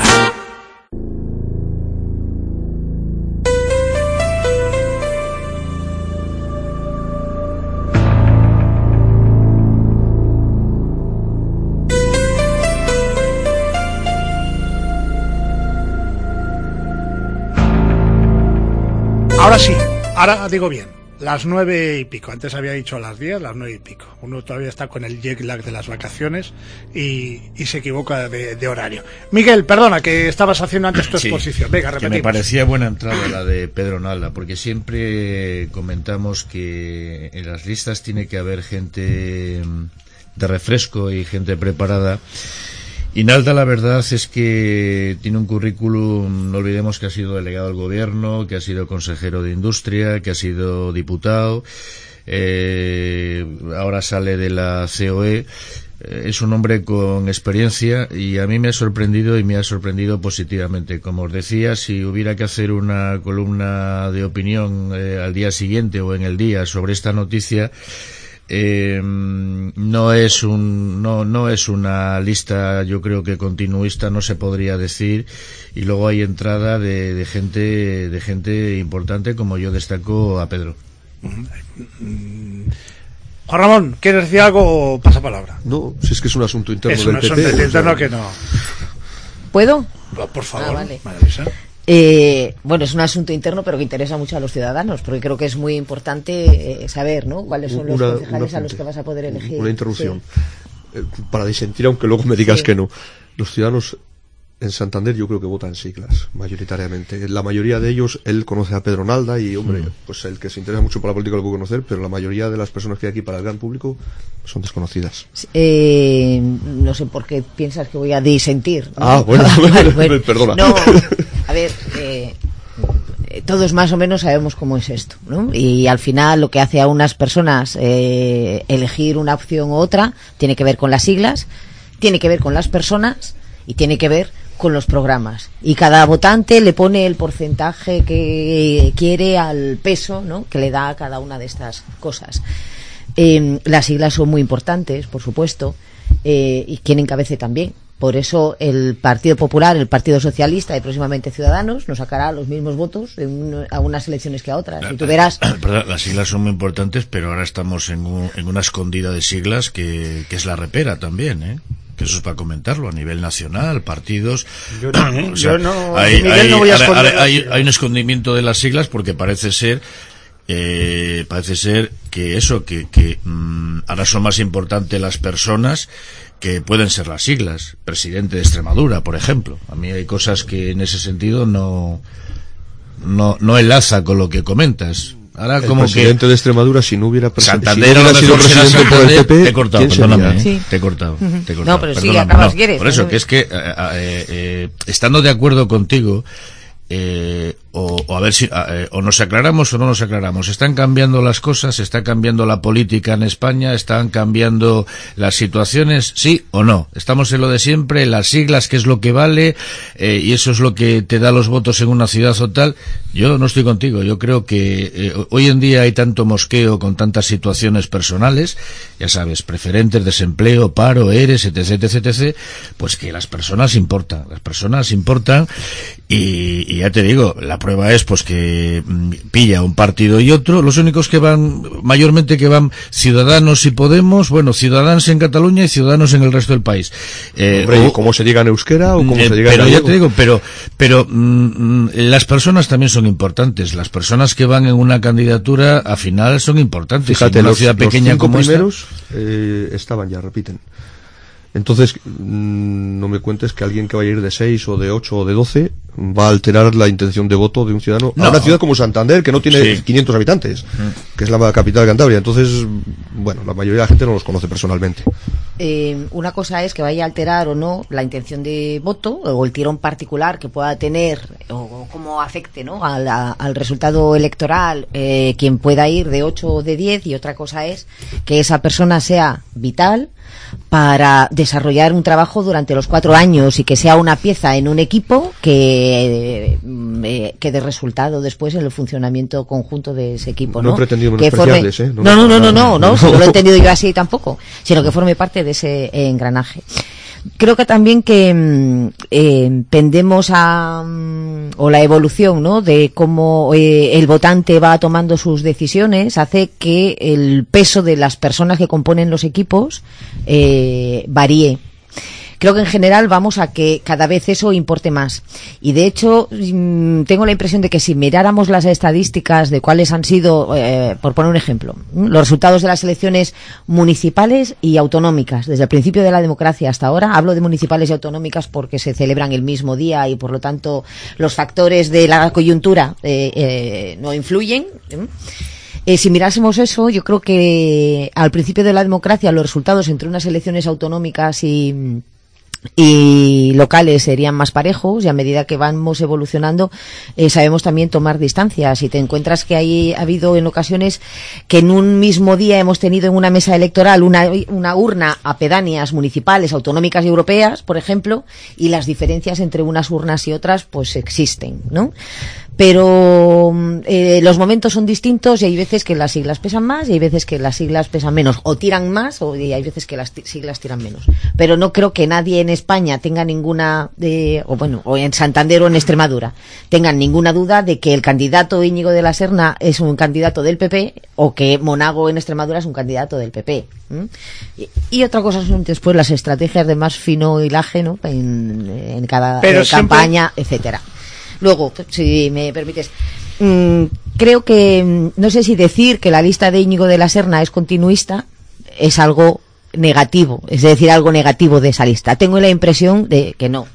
Ahora sí, ahora digo bien, las 9 y pico, antes había dicho a las 10, las 9 y pico. Uno todavía está con el jet lag de las vacaciones y se equivoca de horario. Miguel, perdona, que estabas haciendo antes tu exposición. Venga, repetimos.
Que me parecía buena entrada la de Pedro Nalda, porque siempre comentamos que en las listas tiene que haber gente de refresco y gente preparada. Y Nalda, la verdad es que tiene un currículum, no olvidemos que ha sido delegado del gobierno, que ha sido consejero de industria, que ha sido diputado, ahora sale de la COE, es un hombre con experiencia y a mí me ha sorprendido y me ha sorprendido positivamente. Como os decía, si hubiera que hacer una columna de opinión al día siguiente o en el día sobre esta noticia, no es una lista, yo creo que continuista, no se podría decir, y luego hay entrada de gente importante, como yo destaco a Pedro.
Juan Ramón, ¿quieres decir algo o pasa palabra?
No, si es que es un asunto interno
del
PP.
Es un asunto interno que no.
¿Puedo?
Por favor.
Vale.
Maravilla.
Bueno, es un asunto interno, pero que interesa mucho a los ciudadanos, porque creo que es muy importante saber, ¿no?, cuáles son los concejales a los que vas a poder elegir.
Una interrupción. Sí. Para disentir, aunque luego me digas que no. Los ciudadanos en Santander yo creo que votan siglas, mayoritariamente. La mayoría de ellos, él conoce a Pedro Nalda y, hombre, pues el que se interesa mucho por la política lo puede conocer, pero la mayoría de las personas que hay aquí para el gran público son desconocidas.
No sé por qué piensas que voy a disentir, ¿no?
Ah, bueno, bueno. Perdona.
No, a ver, todos más o menos sabemos cómo es esto, ¿no? Y al final lo que hace a unas personas elegir una opción u otra tiene que ver con las siglas, tiene que ver con las personas y tiene que ver con los programas, y cada votante le pone el porcentaje que quiere al peso, ¿no?, que le da a cada una de estas cosas. Las siglas son muy importantes, por supuesto, y quien encabece también. Por eso el Partido Popular, el Partido Socialista y próximamente Ciudadanos nos sacará los mismos votos a unas elecciones que a otras. Y tú verás.
Las siglas son muy importantes, pero ahora estamos en una escondida de siglas que es la repera también, ¿eh? que eso es para comentarlo a nivel nacional, partidos. Hay un escondimiento de las siglas porque parece ser que eso, que ahora son más importantes las personas que pueden ser las siglas. Presidente de Extremadura, por ejemplo. A mí hay cosas que en ese sentido no enlaza con lo que comentas. Ahora,
el
como
presidente
que
de Extremadura, si no hubiera
Santander,
si no hubiera sido presidente
Santander,
por el PP,
te he cortado, perdóname,
Sí.
te he cortado.
No, pero sí,
perdóname,
acabas, ¿quieres?
Por eso, que es que estando de acuerdo contigo, o a ver si o nos aclaramos o no nos aclaramos. Están cambiando las cosas, está cambiando la política en España, están cambiando las situaciones, sí o no. Estamos en lo de siempre, las siglas, que es lo que vale, y eso es lo que te da los votos en una ciudad o tal. Yo no estoy contigo. Yo creo que hoy en día hay tanto mosqueo con tantas situaciones personales, ya sabes, preferentes, desempleo, paro, ERES, etc, pues que las personas importan y ya te digo, la prueba es pues que pilla un partido y otro. Los únicos que van, mayormente que van Ciudadanos y Podemos, bueno, Ciudadanos en Cataluña y Ciudadanos en el resto del país.
Hombre, como se diga en euskera o como se diga en
gallego. Ya te digo, pero las personas también son importantes. Las personas que van en una candidatura, al final, son importantes.
Fíjate,
en una ciudad pequeña
los 5
como
primeros estaban ya, repiten. Entonces, no me cuentes que alguien que vaya a ir de 6 o de 8 o de 12 va a alterar la intención de voto de un ciudadano a una ciudad como Santander, que no tiene 500 habitantes, que es la capital de Cantabria. Entonces, bueno, la mayoría de la gente no los conoce personalmente.
Una cosa es que vaya a alterar o no la intención de voto o el tirón particular que pueda tener o cómo afecte, ¿no?, al resultado electoral quien pueda ir de 8 o de 10, y otra cosa es que esa persona sea vital para desarrollar un trabajo durante los 4 años y que sea una pieza en un equipo que dé resultado después en el funcionamiento conjunto de ese equipo, ¿no?
No he pretendido
Que
menospreciarles,
forme... No, no lo he entendido yo así tampoco, sino que forme parte de ese engranaje. Creo que también que pendemos o la evolución, ¿no?, de cómo el votante va tomando sus decisiones hace que el peso de las personas que componen los equipos varíe. Creo que en general vamos a que cada vez eso importe más. Y de hecho, tengo la impresión de que si miráramos las estadísticas de cuáles han sido, por poner un ejemplo, los resultados de las elecciones municipales y autonómicas, desde el principio de la democracia hasta ahora, hablo de municipales y autonómicas porque se celebran el mismo día y por lo tanto los factores de la coyuntura no influyen. Si mirásemos eso, yo creo que al principio de la democracia los resultados entre unas elecciones autonómicas y locales serían más parejos, y a medida que vamos evolucionando sabemos también tomar distancias, y te encuentras que ha habido en ocasiones que en un mismo día hemos tenido en una mesa electoral una urna a pedáneas municipales, autonómicas y europeas, por ejemplo, y las diferencias entre unas urnas y otras pues existen, ¿no? Pero los momentos son distintos y hay veces que las siglas pesan más y hay veces que las siglas pesan menos, o tiran más, y hay veces que las siglas tiran menos. Pero no creo que nadie en España tenga ninguna, o en Santander o en Extremadura, tengan ninguna duda de que el candidato Íñigo de la Serna es un candidato del PP o que Monago en Extremadura es un candidato del PP. Y otra cosa son después las estrategias de más fino hilaje, ¿no?, en cada campaña, etcétera. Luego, si me permites, creo que, no sé si decir que la lista de Íñigo de la Serna es continuista es algo negativo, es decir, algo negativo de esa lista. Tengo la impresión de que no.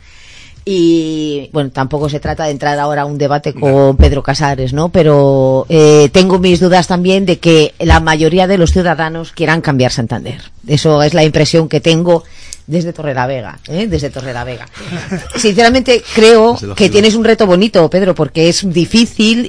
Y bueno, tampoco se trata de entrar ahora a un debate con Pedro Casares, ¿no? Pero tengo mis dudas también de que la mayoría de los ciudadanos quieran cambiar Santander. Eso es la impresión que tengo desde Torrelavega, desde Torrelavega. Sinceramente creo que tienes un reto bonito, Pedro, porque es difícil,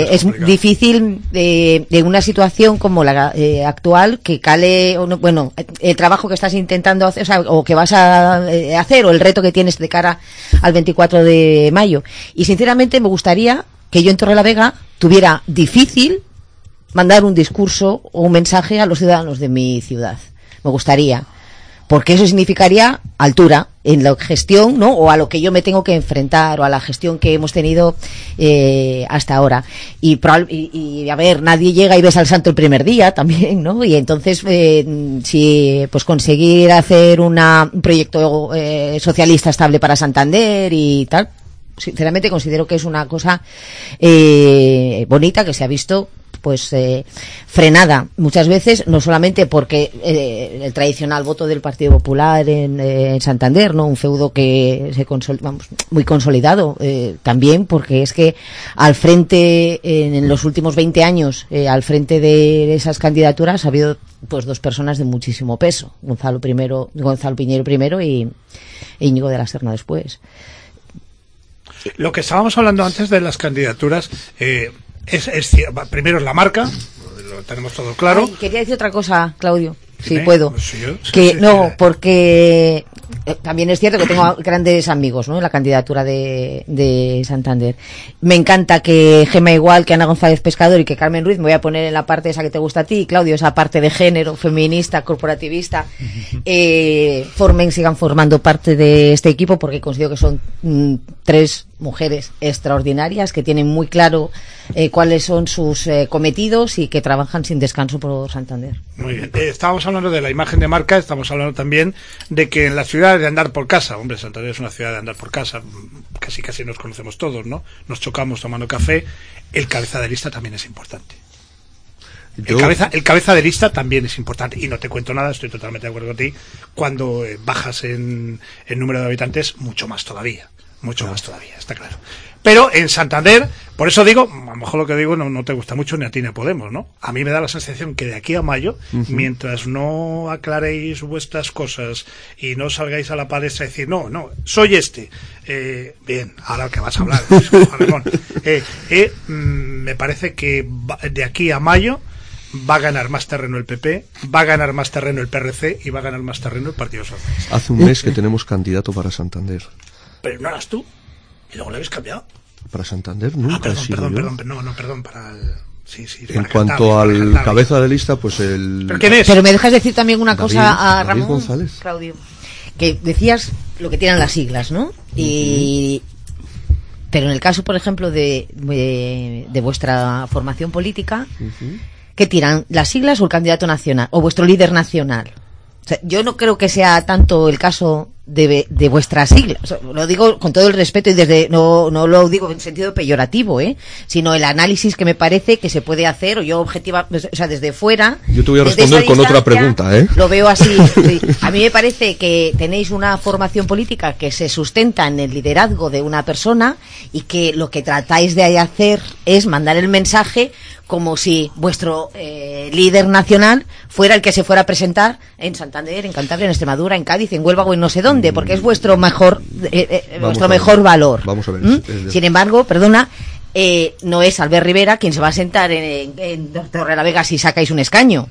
de una situación como la actual, que cale, el trabajo que estás intentando hacer, o que vas a hacer, o el reto que tienes de cara al 24 de mayo. Y sinceramente me gustaría que yo en Torrelavega tuviera difícil mandar un discurso o un mensaje a los ciudadanos de mi ciudad. Me gustaría. porque eso significaría altura en la gestión, ¿no? O a lo que yo me tengo que enfrentar, o a la gestión que hemos tenido hasta ahora. Y a ver, nadie llega y besa al santo el primer día también, ¿no? Y entonces, si pues conseguir hacer un proyecto socialista estable para Santander y tal, sinceramente considero que es una cosa bonita, que se ha visto pues frenada muchas veces, no solamente porque el tradicional voto del Partido Popular en Santander, no, un feudo que se muy consolidado, también porque es que al frente, en los últimos 20 años, al frente de esas candidaturas ha habido pues dos personas de muchísimo peso, Gonzalo Piñero primero y Íñigo de la Serna después.
Lo que estábamos hablando antes de las candidaturas, primero es la marca, lo tenemos todo claro.
Ay, quería decir otra cosa, Claudio, si
¿Dime?
puedo.
Pues
Porque también es cierto que tengo grandes amigos, ¿no?, en la candidatura de Santander. Me encanta que Gemma igual, que Ana González Pescador y que Carmen Ruiz, me voy a poner en la parte esa que te gusta a ti, Claudio, esa parte de género, feminista, corporativista, sigan formando parte de este equipo, porque considero que son tres mujeres extraordinarias que tienen muy claro cuáles son sus cometidos y que trabajan sin descanso por Santander.
Muy bien. Estábamos hablando de la imagen de marca, estamos hablando también de que en la ciudad de andar por casa, hombre, Santander es una ciudad de andar por casa, casi nos conocemos todos, ¿no? Nos chocamos tomando café, el cabeza de lista también es importante. El cabeza de lista también es importante, y no te cuento nada, estoy totalmente de acuerdo con ti, cuando bajas en número de habitantes, mucho más todavía, está claro. Pero en Santander, por eso digo, a lo mejor lo que digo no te gusta mucho ni a ti ni a Podemos, ¿no? A mí me da la sensación que de aquí a mayo, mientras no aclaréis vuestras cosas y no salgáis a la palestra y decir, no, soy bien, ahora que vas a hablar, me parece que de aquí a mayo va a ganar más terreno el PP, va a ganar más terreno el PRC y va a ganar más terreno el Partido Socialista.
Hace un mes que tenemos candidato para Santander.
Pero no eras tú. Y luego lo habéis cambiado.
Para Santander nunca he sido yo.
Perdón, para el... Sí,
en cuanto al cabeza de lista, pues el...
¿Pero quién es?
Pero me dejas decir también una cosa a
David
Ramón
González.
Claudio, que decías lo que tienen las siglas, ¿no? Pero en el caso, por ejemplo, de vuestra formación política, ¿qué tiran? ¿Las siglas o el candidato nacional? ¿O vuestro líder nacional? O sea, yo no creo que sea tanto el caso de vuestras siglas, o sea, lo digo con todo el respeto y no lo digo en sentido peyorativo, sino el análisis que me parece que se puede hacer, o yo objetiva, o sea, desde fuera.
Yo te voy a responder con otra pregunta,
Lo veo así. Sí. A mí me parece que tenéis una formación política que se sustenta en el liderazgo de una persona y que lo que tratáis de hacer es mandar el mensaje como si vuestro líder nacional fuera el que se fuera a presentar en Santander, en Cantabria, en Extremadura, en Cádiz, en Huelva o en no sé dónde, porque es vuestro mejor valor.
Vamos a ver.
Sin embargo, no es Albert Rivera quien se va a sentar en Torrelavega si sacáis un escaño.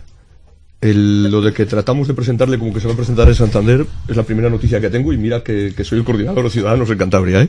Lo de que tratamos de presentarle como que se va a presentar en Santander es la primera noticia que tengo, y mira que soy el coordinador de Ciudadanos en Cantabria,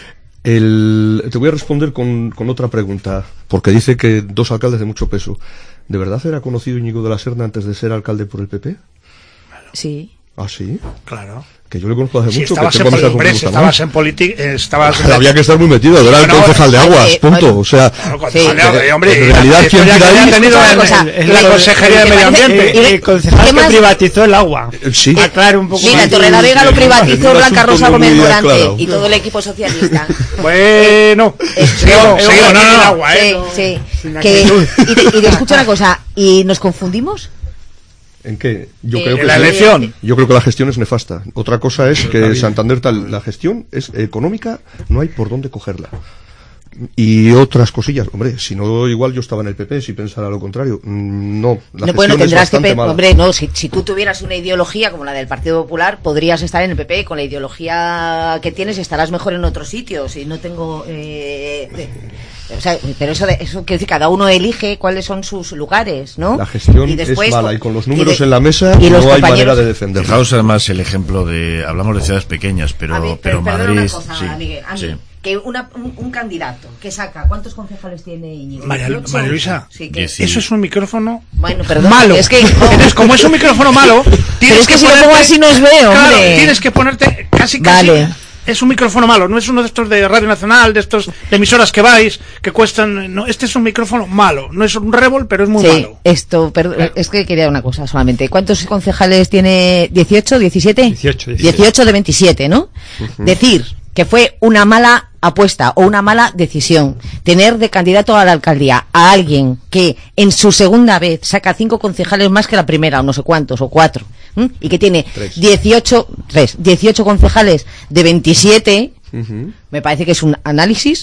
Te voy a responder con otra pregunta, porque dice que dos alcaldes de mucho peso. ¿De verdad era conocido Íñigo de la Serna antes de ser alcalde por el PP?
Sí.
¿Ah, sí?
Claro.
Que yo le conozco hace mucho.
Estabas en política,
había que estar muy metido, era el concejal de Aguas, punto. O sea,
hombre,
en realidad quien tira ahí
es la Consejería de Medio Ambiente.
El concejal que privatizó el agua.
Sí.
Aclare un poco.
Mira, Torrelavega lo privatizó Blanca Rosa Gómez Morante y todo el equipo socialista.
Bueno, seguimos,
Sí. Y te escucho una cosa, ¿y nos confundimos?
¿En qué? Yo creo que
la elección.
Yo creo que la gestión es nefasta. Otra cosa es que Santander la gestión es económica, no hay por dónde cogerla. Y otras cosillas, hombre, si no, igual yo estaba en el PP, si pensara lo contrario. No, la gestión
tendrás
es bastante mala.
Hombre, no, si tú tuvieras una ideología como la del Partido Popular, podrías estar en el PP. Con la ideología que tienes estarás mejor en otros sitios. Y no tengo O sea, pero eso quiere decir, cada uno elige cuáles son sus lugares, ¿no?
La gestión
y después,
es mala y con los números en la mesa no hay manera de defenderlo.
Fijaos además el ejemplo hablamos de ciudades pequeñas, pero Madrid,
una cosa,
sí,
Miguel,
sí.
Que un candidato que saca, ¿cuántos concejales tiene Íñigo?
María Luisa,
sí, que...
eso es un micrófono
malo.
Es que entonces, como es un micrófono malo,
pero es que si lo pongo así no os veo,
claro,
hombre.
Tienes que ponerte casi.
Vale.
Es un micrófono malo, no es uno de estos de Radio Nacional, de estos de emisoras que vais, que cuestan. No, este es un micrófono malo, no es un Revol, pero es muy malo.
Claro. Es que quería una cosa solamente. ¿Cuántos concejales tiene? ¿18, 17? 18 de 27, ¿no? Decir que fue una mala apuesta o una mala decisión tener de candidato a la alcaldía a alguien que en su segunda vez saca 5 concejales más que la primera, o no sé cuántos, o 4, y que tiene 18 concejales de 27, me parece que es un análisis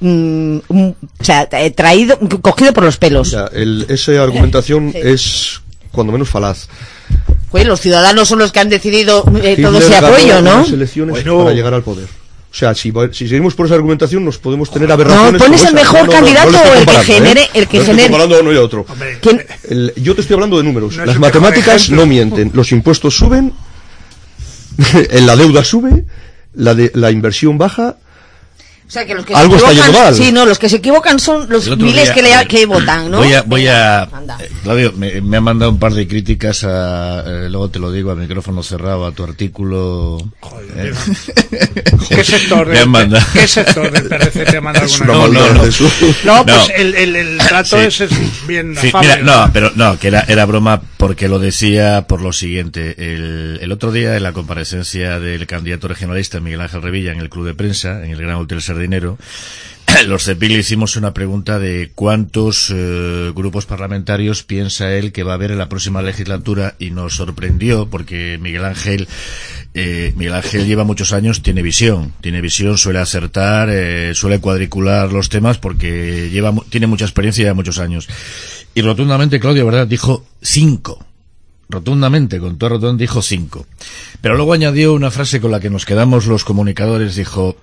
cogido por los pelos.
Ya, esa argumentación es cuando menos falaz.
Pues los ciudadanos son los que han decidido todo
Hitler
ese apoyo,
ganó
¿no?
las elecciones para llegar al poder. O sea, si seguimos por esa argumentación nos podemos tener aberraciones.
No, pones el mejor candidato o el que genere...
No estoy comparando uno y otro. Yo te estoy hablando de números. Las matemáticas no mienten. Los impuestos suben, la deuda sube, la inversión baja.
O sea, que los que
algo
se equivocan,
está yendo mal.
Sí, no, los que se equivocan son los miles que votan, ¿no?
Claudio, me ha mandado un par de críticas luego te lo digo a micrófono cerrado a tu artículo.
Joder, ¿Qué sector del PRC te manda alguna No, pues el trato es bien afable.
Mira, que era broma porque lo decía por lo siguiente. El otro día en la comparecencia del candidato regionalista Miguel Ángel Revilla en el Club de Prensa, en el Gran Hotel Sardinero, los CEPIC le hicimos una pregunta de cuántos grupos parlamentarios piensa él que va a haber en la próxima legislatura, y nos sorprendió porque Miguel Ángel lleva muchos años, tiene visión, suele acertar, suele cuadricular los temas porque tiene mucha experiencia y lleva muchos años. Y rotundamente, Claudio, ¿verdad? Dijo 5. Rotundamente, con todo rotundamente, dijo 5. Pero luego añadió una frase con la que nos quedamos los comunicadores, dijo,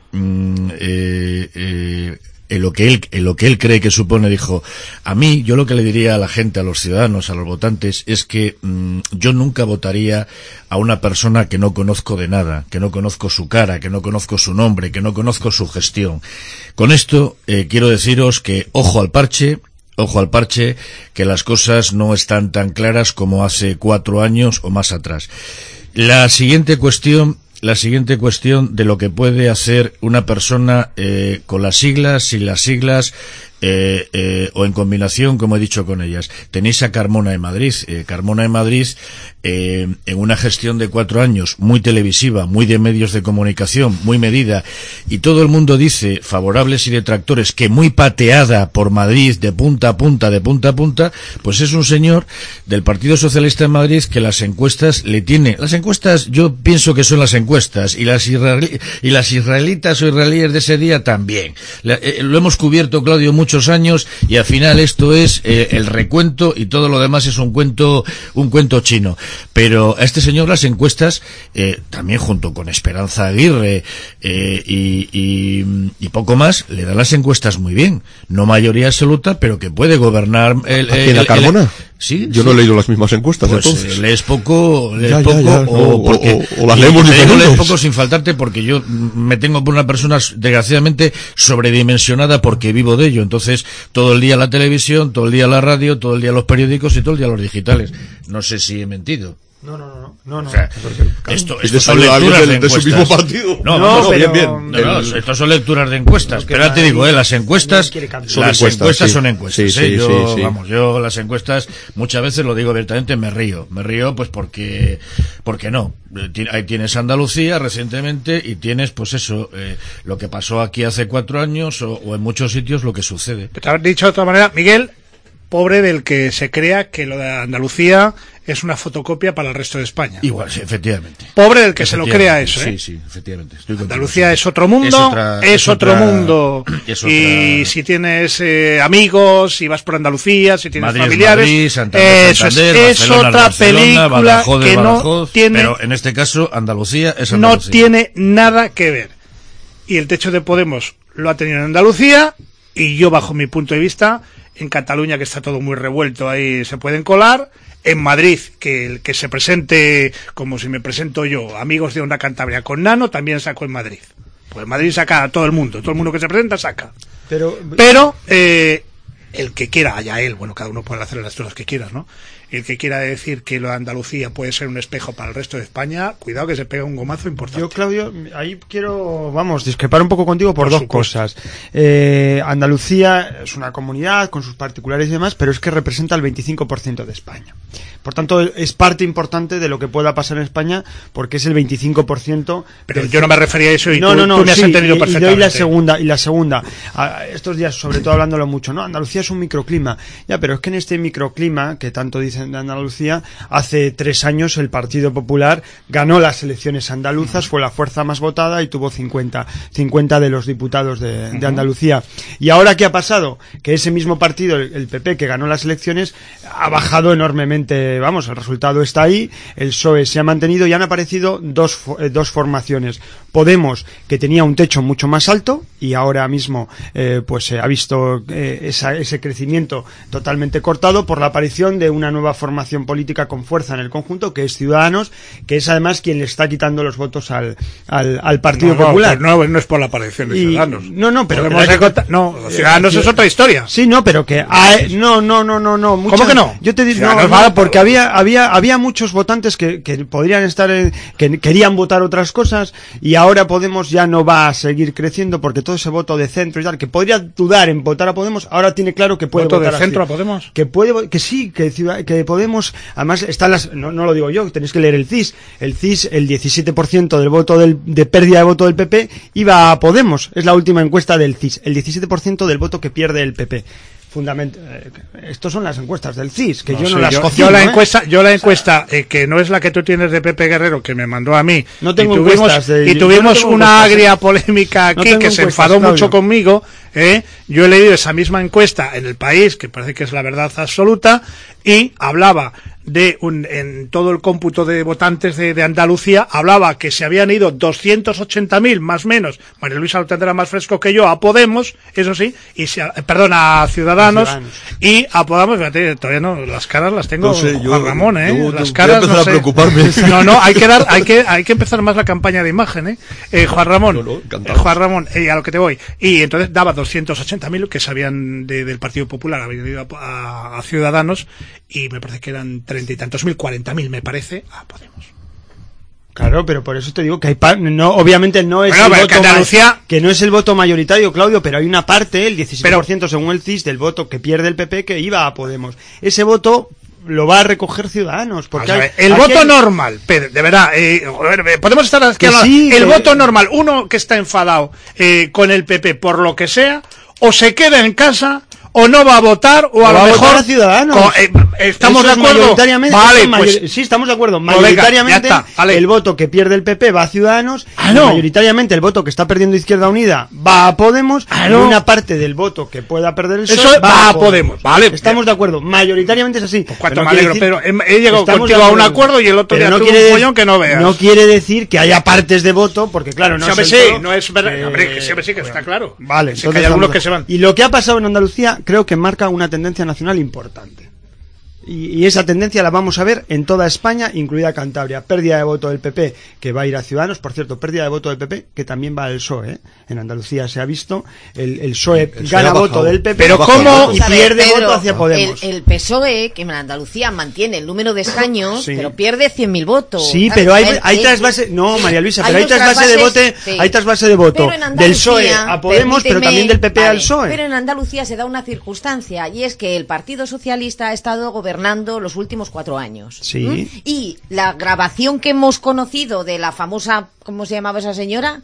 en lo que él cree que supone, dijo, a mí, yo lo que le diría a la gente, a los ciudadanos, a los votantes, es que yo nunca votaría a una persona que no conozco de nada, que no conozco su cara, que no conozco su nombre, que no conozco su gestión. Con esto, quiero deciros que, ojo al parche, que las cosas no están tan claras como hace 4 años o más atrás. La siguiente cuestión de lo que puede hacer una persona con las siglas, sin las siglas, o en combinación, como he dicho, con ellas. Tenéis a Carmona en Madrid. Carmona en Madrid, en una gestión de 4 años, muy televisiva, muy de medios de comunicación, muy medida, y todo el mundo dice, favorables y detractores, que muy pateada por Madrid de punta a punta, pues es un señor del Partido Socialista en Madrid que las encuestas le tiene. Las encuestas, yo pienso que son las encuestas, y las israelitas o israelíes de ese día también. Lo hemos cubierto, Claudio, muchos años, y al final esto es el recuento, y todo lo demás es un cuento chino. Pero a este señor las encuestas, también junto con Esperanza Aguirre y poco más, le dan las encuestas muy bien. No mayoría absoluta, pero que puede gobernar
¿A Carmona?
Sí,
yo no he leído las mismas encuestas,
pues,
entonces.
Lees poco,
o las leemos
diferentes.
Lees
poco sin faltarte, porque yo me tengo por una persona desgraciadamente sobredimensionada porque vivo de ello. Entonces, todo el día la televisión, todo el día la radio, todo el día los periódicos y todo el día los digitales. No sé si he mentido.
No.
O sea, esto son lecturas de encuestas.
De su mismo partido.
Bien. Estos son lecturas de encuestas. Pero ya te digo, las encuestas son encuestas. Yo las encuestas muchas veces, lo digo abiertamente, me río pues porque no. Ahí tienes Andalucía recientemente y tienes pues eso, lo que pasó aquí hace 4 años o en muchos sitios lo que sucede.
Te has dicho de otra manera, Miguel, pobre del que se crea que lo de Andalucía es una fotocopia para el resto de España.
Igual, sí, efectivamente.
Pobre del que se lo crea eso, ¿eh?
Sí, efectivamente.
Andalucía es otro mundo, es otro mundo. Y si tienes amigos, si vas por Andalucía, si tienes
Madrid,
familiares,
Madrid, Santander,
es otra película
Badajoz,
que
Badajoz,
no tiene,
pero en este caso Andalucía es Andalucía.
No tiene nada que ver. Y el techo de Podemos lo ha tenido en Andalucía Y yo, bajo mi punto de vista, en Cataluña, que está todo muy revuelto, ahí se pueden colar. En Madrid, que el que se presente, como si me presento yo, amigos de Onda Cantabria con Nano, también saco en Madrid. Pues en Madrid saca a todo el mundo que se presenta saca. Pero el que quiera, allá él, bueno, cada uno puede hacer las cosas que quiera, ¿no? El que quiera decir que lo de Andalucía puede ser un espejo para el resto de España, cuidado que se pega un gomazo importante.
Yo, Claudio, ahí quiero, discrepar un poco contigo por dos cosas. Andalucía es una comunidad con sus particulares y demás, pero es que representa el 25% de España. Por tanto, es parte importante de lo que pueda pasar en España, porque es el 25%.
Pero yo no me refería a eso y tú me has entendido perfectamente.
Y doy la segunda. Estos días, sobre todo hablándolo mucho, ¿no? Andalucía es un microclima. Ya, pero es que en este microclima, que tanto dicen de Andalucía, hace 3 años el Partido Popular ganó las elecciones andaluzas, fue la fuerza más votada y tuvo 50 de los diputados de Andalucía. ¿Y ahora qué ha pasado? Que ese mismo partido, el PP, que ganó las elecciones, ha bajado enormemente. El resultado está ahí, el PSOE se ha mantenido y han aparecido dos formaciones. Podemos, que tenía un techo mucho más alto y ahora mismo pues se ha visto ese crecimiento totalmente cortado por la aparición de una nueva formación política con fuerza en el conjunto, que es Ciudadanos, que es además quien le está quitando los votos al Partido Popular.
No es por la aparición de Ciudadanos.
Ciudadanos
es otra historia.
Sí, no, pero que no.
¿Cómo que no?
Yo te digo, porque había muchos votantes que podrían estar que querían votar otras cosas y ahora Podemos ya no va a seguir creciendo porque todo ese voto de centro y tal, que podría dudar en votar a Podemos, ahora tiene claro que puede votar
de centro a Podemos.
Que Podemos, además están no lo digo yo, tenéis que leer el CIS, el 17% del voto de pérdida de voto del PP iba a Podemos, es la última encuesta del CIS, el 17% del voto que pierde el PP. Estos son las encuestas del CIS, que yo no las cocino.
Yo la encuesta que no es la que tú tienes de Pepe Guerrero, que me mandó a mí,
no tengo
tuvimos una agria polémica aquí, que se enfadó mucho conmigo. Yo he leído esa misma encuesta en El País, que parece que es la verdad absoluta, y hablaba en todo el cómputo de votantes de Andalucía, hablaba que se habían ido 280.000 más o menos, María Luisa lo tendrá más fresco que yo, a Podemos, eso sí, a Ciudadanos, y a Podemos, todavía no, las caras las tengo, Juan Ramón, las caras
no sé. A preocuparme.
No, hay que empezar más la campaña de imagen, Juan Ramón, a lo que te voy, y entonces daba 280.000 que sabían del Partido Popular, habían ido a Ciudadanos, y me parece que eran 30 y tantos mil, 40.000 me parece, a Podemos.
Claro, pero por eso te digo que obviamente no es que no es el voto mayoritario, Claudio, pero hay una parte, el 17% según el CIS, del voto que pierde el PP que iba a Podemos. Ese voto lo va a recoger Ciudadanos. Porque
el voto normal, Pedro, de verdad, podemos estar aquí el voto normal, uno que está enfadado con el PP por lo que sea, o se queda en casa, o no va a votar, o a lo mejor
a Ciudadanos.
¿Estamos de acuerdo?
Vale, sí, estamos de acuerdo. Mayoritariamente el voto que pierde el PP va a Ciudadanos, mayoritariamente el voto que está perdiendo Izquierda Unida va a Podemos, y una parte del voto que pueda perder el PSOE va a Podemos.
Vale,
estamos de acuerdo. Mayoritariamente es así.
Pues cuánto me alegro, pero he llegado contigo a un acuerdo y el otro día tuvo un follón que no veas.
No quiere decir que haya partes de voto, porque claro, no
es verdad. Hombre, que siempre sí que está claro.
Vale,
entonces hay algunos que se van.
Y lo que ha pasado en Andalucía creo que marca una tendencia nacional importante. Y esa tendencia la vamos a ver en toda España, incluida Cantabria. Pérdida de voto del PP, que va a ir a Ciudadanos. Por cierto, pérdida de voto del PP, que también va al PSOE. En Andalucía se ha visto. El PSOE gana voto del PP,
pero ¿cómo?
Y pierde voto hacia Podemos.
El PSOE, que en Andalucía mantiene el número de escaños, pero pierde 100.000 votos.
Sí, pero hay trasvase... No, María Luisa, pero hay trasvase de voto del PSOE a Podemos, pero también del PP al PSOE.
Pero en Andalucía se da una circunstancia, y es que el Partido Socialista ha estado gobernando los últimos 4 años.
Sí.
Y la grabación que hemos conocido de la famosa, ¿cómo se llamaba esa señora?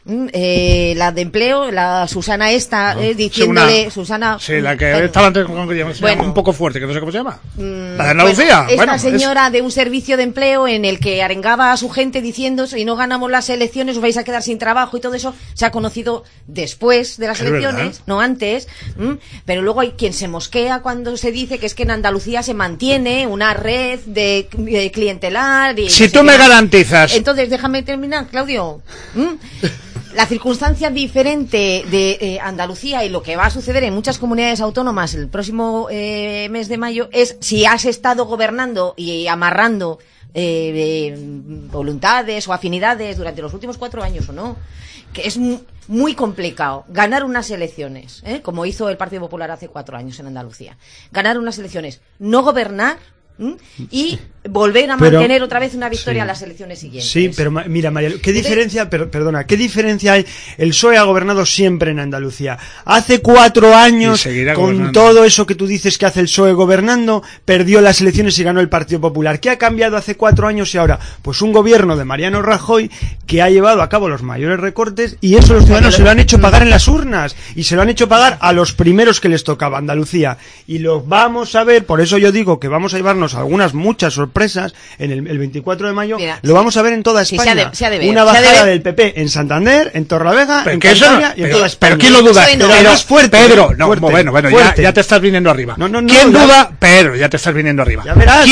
La de empleo, la Susana diciéndole, Susana...
Sí, la que estaba antes un poco fuerte, que no sé cómo se llama. La de Andalucía.
Esta señora de un servicio de empleo en el que arengaba a su gente diciendo, si no ganamos las elecciones os vais a quedar sin trabajo, y todo eso se ha conocido después de las elecciones, no antes, pero luego hay quien se mosquea cuando se dice que es que en Andalucía se mantiene una red de clientelar. Y
si tú me garantizas...
Entonces, déjame terminar, Claudio. la circunstancia diferente de Andalucía y lo que va a suceder en muchas comunidades autónomas el próximo mes de mayo es si has estado gobernando y amarrando voluntades o afinidades durante los últimos 4 años o no, que es muy complicado ganar unas elecciones, como hizo el Partido Popular hace 4 años en Andalucía. Ganar unas elecciones, no gobernar y volver a mantener otra vez una victoria en las elecciones siguientes.
Sí, pero mira, María, ¿qué diferencia, perdona, qué diferencia hay? El PSOE ha gobernado siempre en Andalucía. Hace 4 años, con todo eso que tú dices que hace el PSOE gobernando, perdió las elecciones y ganó el Partido Popular. ¿Qué ha cambiado hace 4 años y ahora? Pues un gobierno de Mariano Rajoy que ha llevado a cabo los mayores recortes y eso los ciudadanos se lo han hecho pagar en las urnas y se lo han hecho pagar a los primeros que les tocaba, Andalucía. Y lo vamos a ver, por eso yo digo que vamos a llevarnos muchas sorpresas en el 24 de mayo. Mira, lo vamos a ver en toda España. Una bajada del PP en Santander, en Torrelavega, en Cantabria y en toda España.
Pero ¿quién lo duda?
Pero es fuerte.
Pedro,
fuerte,
bueno, ya te estás viniendo arriba.
¿Quién
duda? Pedro, ya te estás viniendo arriba.
Verás,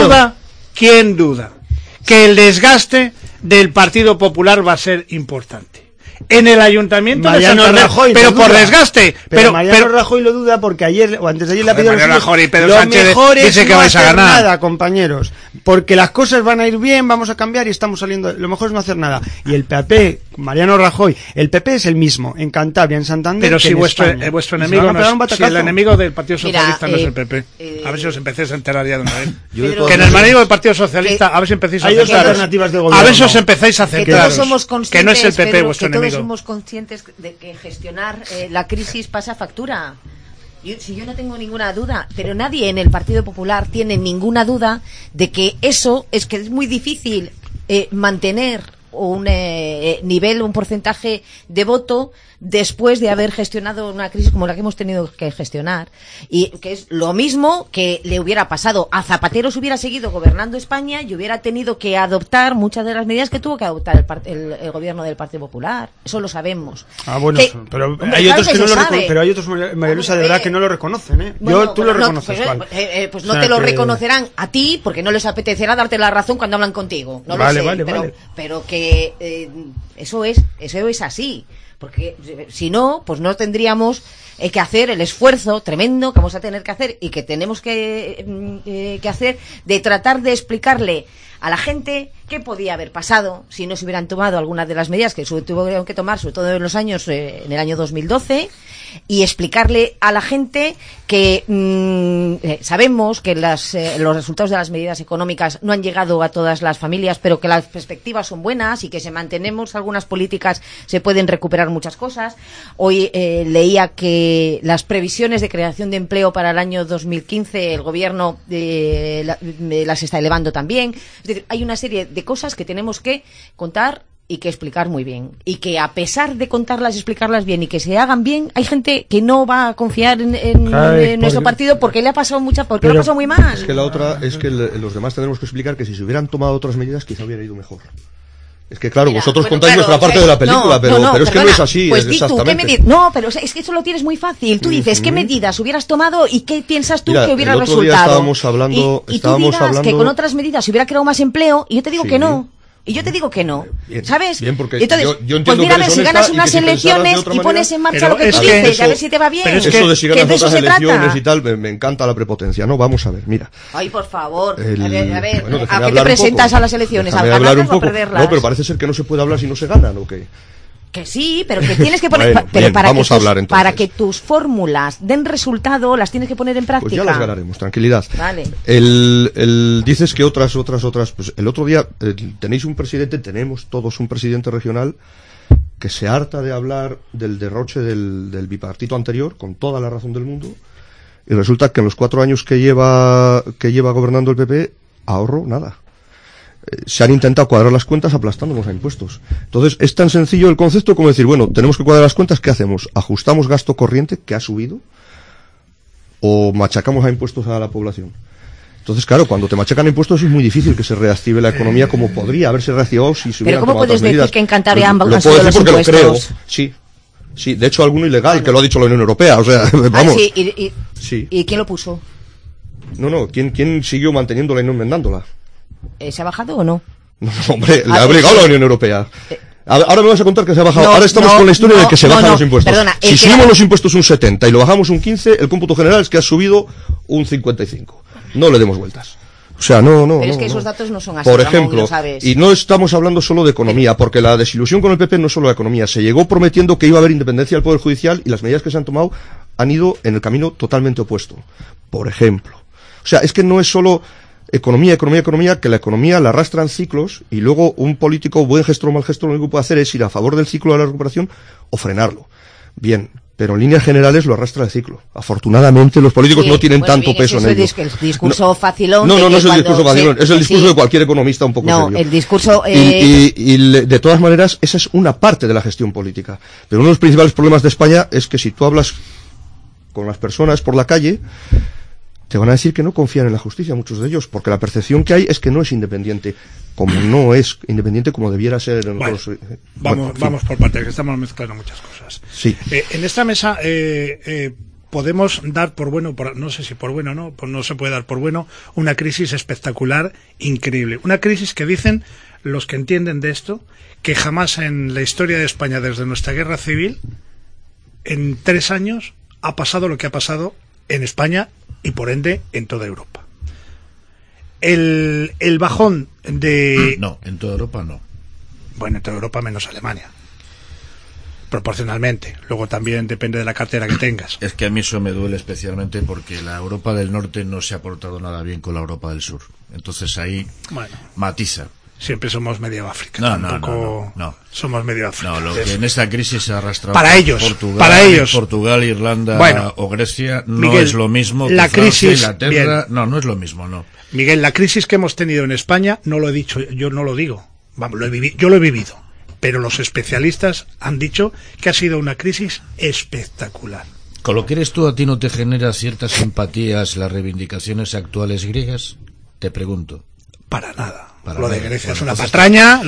¿Quién duda que el desgaste del Partido Popular va a ser importante? En el ayuntamiento
Mariano
de Santander,
Rajoy
pero por desgaste.
Pero Mariano Rajoy lo duda porque ayer o antes de ayer le ha pedido
Mariano Rajoy y Pedro
lo
Sánchez
mejor es
dice que
no
vais a
hacer
ganar.
nada, compañeros, porque las cosas van a ir bien, vamos a cambiar y estamos saliendo. Lo mejor es no hacer nada. Y el PP, Mariano Rajoy, el PP es el mismo en Cantabria, en Santander.
Pero si vuestro enemigo
si
el enemigo del Partido Socialista no es el PP. A ver si os empecéis a enterar ya de una vez.
Pedro,
que en el enemigo del Partido Socialista, a ver si empecéis a
hay dos
centraros.
alternativas de gobierno.
A ver si os empezáis a centrar.
Que
no es el PP
Pedro,
vuestro
que
enemigo.
Todos somos conscientes de que gestionar la crisis pasa factura. Yo no tengo ninguna duda, pero nadie en el Partido Popular tiene ninguna duda de que eso es que es muy difícil mantener un nivel, un porcentaje de voto después de haber gestionado una crisis como la que hemos tenido que gestionar, y que es lo mismo que le hubiera pasado a Zapatero si hubiera seguido gobernando España y hubiera tenido que adoptar muchas de las medidas que tuvo que adoptar el gobierno del Partido Popular. Eso lo sabemos.
Bueno, pero hay otros que no lo reconocen, pero hay otros, María Luisa, de verdad que no lo reconocen,
Bueno,
tú lo reconoces, ¿cuál?
Pues no te lo reconocerán a ti porque no les apetecerá darte la razón cuando hablan contigo. No lo sé, pero que eso es así. Porque si no, pues no tendríamos que hacer el esfuerzo tremendo que vamos a tener que hacer y que tenemos que hacer de tratar de explicarle a la gente qué podía haber pasado si no se hubieran tomado algunas de las medidas que tuvieron que tomar, sobre todo en los años, en el año 2012, y explicarle a la gente que sabemos que los resultados de las medidas económicas no han llegado a todas las familias, pero que las perspectivas son buenas y que si mantenemos algunas políticas se pueden recuperar muchas cosas. Hoy leía que las previsiones de creación de empleo para el año 2015 el gobierno las está elevando también. Es decir, hay una serie de cosas que tenemos que contar y que explicar muy bien, y que a pesar de contarlas y explicarlas bien y que se hagan bien, hay gente que no va a confiar en nuestro partido porque le ha pasado lo ha pasado muy mal.
Es que la otra es que los demás tenemos que explicar que si se hubieran tomado otras medidas quizá hubiera ido mejor. Es que claro, vosotros contáis vuestra parte de la película, pero es que no es así.
Pues
di tú,
pero es que eso lo tienes muy fácil. Tú dices, ¿qué medidas hubieras tomado y qué piensas tú que hubiera
el otro
resultado?
Día estábamos hablando,
y tú dirás que con otras medidas se hubiera creado más empleo, y yo te digo que no. Y yo te digo que no, ¿sabes?
Bien, porque
entonces,
yo
pues mira, a ver, si ganas unas elecciones y pones en marcha lo que tú dices, a ver si te va bien.
Pero es eso de si ganas otras elecciones y tal, me encanta la prepotencia, ¿no? Vamos a ver, mira.
Ay, por favor, a ver, ¿a qué te presentas a las elecciones? ¿A ganarlas o a perderlas?
No, pero parece ser que no se puede hablar si no se ganan, ¿o qué?
Que sí, pero que tienes que poner...
Bueno,
pero
bien,
para que tus fórmulas den resultado, las tienes que poner en práctica.
Pues ya las ganaremos, tranquilidad.
Vale.
Dices que otras, pues el otro día tenemos todos un presidente regional que se harta de hablar del derroche del bipartito anterior, con toda la razón del mundo, y resulta que en los 4 años que lleva gobernando el PP, ahorro nada. Se han intentado cuadrar las cuentas aplastándonos a impuestos. Entonces, es tan sencillo el concepto como decir, bueno, tenemos que cuadrar las cuentas, ¿qué hacemos? ¿Ajustamos gasto corriente, que ha subido? ¿O machacamos a impuestos a la población? Entonces, claro, cuando te machacan a impuestos es muy difícil que se reactive la economía como podría haberse reactivado si se hubieran tomado otras medidas.
Pero ¿cómo puedes decir que en Cantabria han
subido
los impuestos?
Lo creo, sí, de hecho alguno ilegal, que lo ha dicho la Unión Europea, o sea, vamos.
Sí, ¿y quién lo puso?
No, ¿quién siguió manteniéndola y no enmendándola?
¿Se ha bajado o no?
No, hombre, le ha obligado la Unión Europea. Ahora me vas a contar que se ha bajado.
No,
Ahora estamos
no,
con la historia
no,
de que se bajan
no,
los impuestos.
perdona,
si subimos los impuestos un 70 y lo bajamos un 15, el cómputo general es que ha subido un 55. No le demos vueltas. O sea, no.
Pero es que esos datos no son así,
Por
Ramón,
ejemplo,
lo sabes.
y no estamos hablando solo de economía, porque la desilusión con el PP no es solo la economía. Se llegó prometiendo que iba a haber independencia del Poder Judicial y las medidas que se han tomado han ido en el camino totalmente opuesto. Por ejemplo. O sea, es que no es solo economía, que la economía la arrastran ciclos y luego un político, buen gesto o mal gesto, lo único que puede hacer es ir a favor del ciclo de la recuperación o frenarlo. Bien. Pero en líneas generales lo arrastra el ciclo. Afortunadamente los políticos no tienen tanto peso en ello.
El discurso facilón.
No es el discurso facilón, es el discurso de cualquier economista un poco serio.
No, el discurso...
de todas maneras, esa es una parte de la gestión política. Pero uno de los principales problemas de España es que si tú hablas con las personas por la calle, te van a decir que no confían en la justicia, muchos de ellos, porque la percepción que hay es que no es independiente, como no es independiente como debiera ser en otros...
Vamos por partes, que estamos mezclando muchas cosas.
Sí.
En esta mesa podemos dar por bueno, no sé si por bueno o no, pues no se puede dar por bueno, una crisis espectacular, increíble. Una crisis que dicen los que entienden de esto, que jamás en la historia de España, desde nuestra guerra civil, en 3 años, ha pasado lo que ha pasado en España y por ende en toda Europa. El bajón de...
No, en toda Europa no.
Bueno, en toda Europa menos Alemania. Proporcionalmente. Luego también depende de la cartera que tengas.
Es que a mí eso me duele especialmente porque la Europa del Norte no se ha portado nada bien con la Europa del Sur. Entonces ahí matiza.
Siempre somos medio África.
No.
Somos medio África.
No, lo que en esta crisis se ha arrastrado
para ellos,
Portugal, Irlanda o Grecia no
Miguel,
es lo mismo que
la
Francia,
crisis,
Inglaterra. No es lo mismo, no.
Miguel, la crisis que hemos tenido en España, no lo he dicho, yo no lo digo. Vamos, yo lo he vivido. Pero los especialistas han dicho que ha sido una crisis espectacular.
¿Con lo que eres tú a ti no te genera ciertas simpatías las reivindicaciones actuales griegas? Te pregunto.
Para nada. Lo de Grecia es una patraña,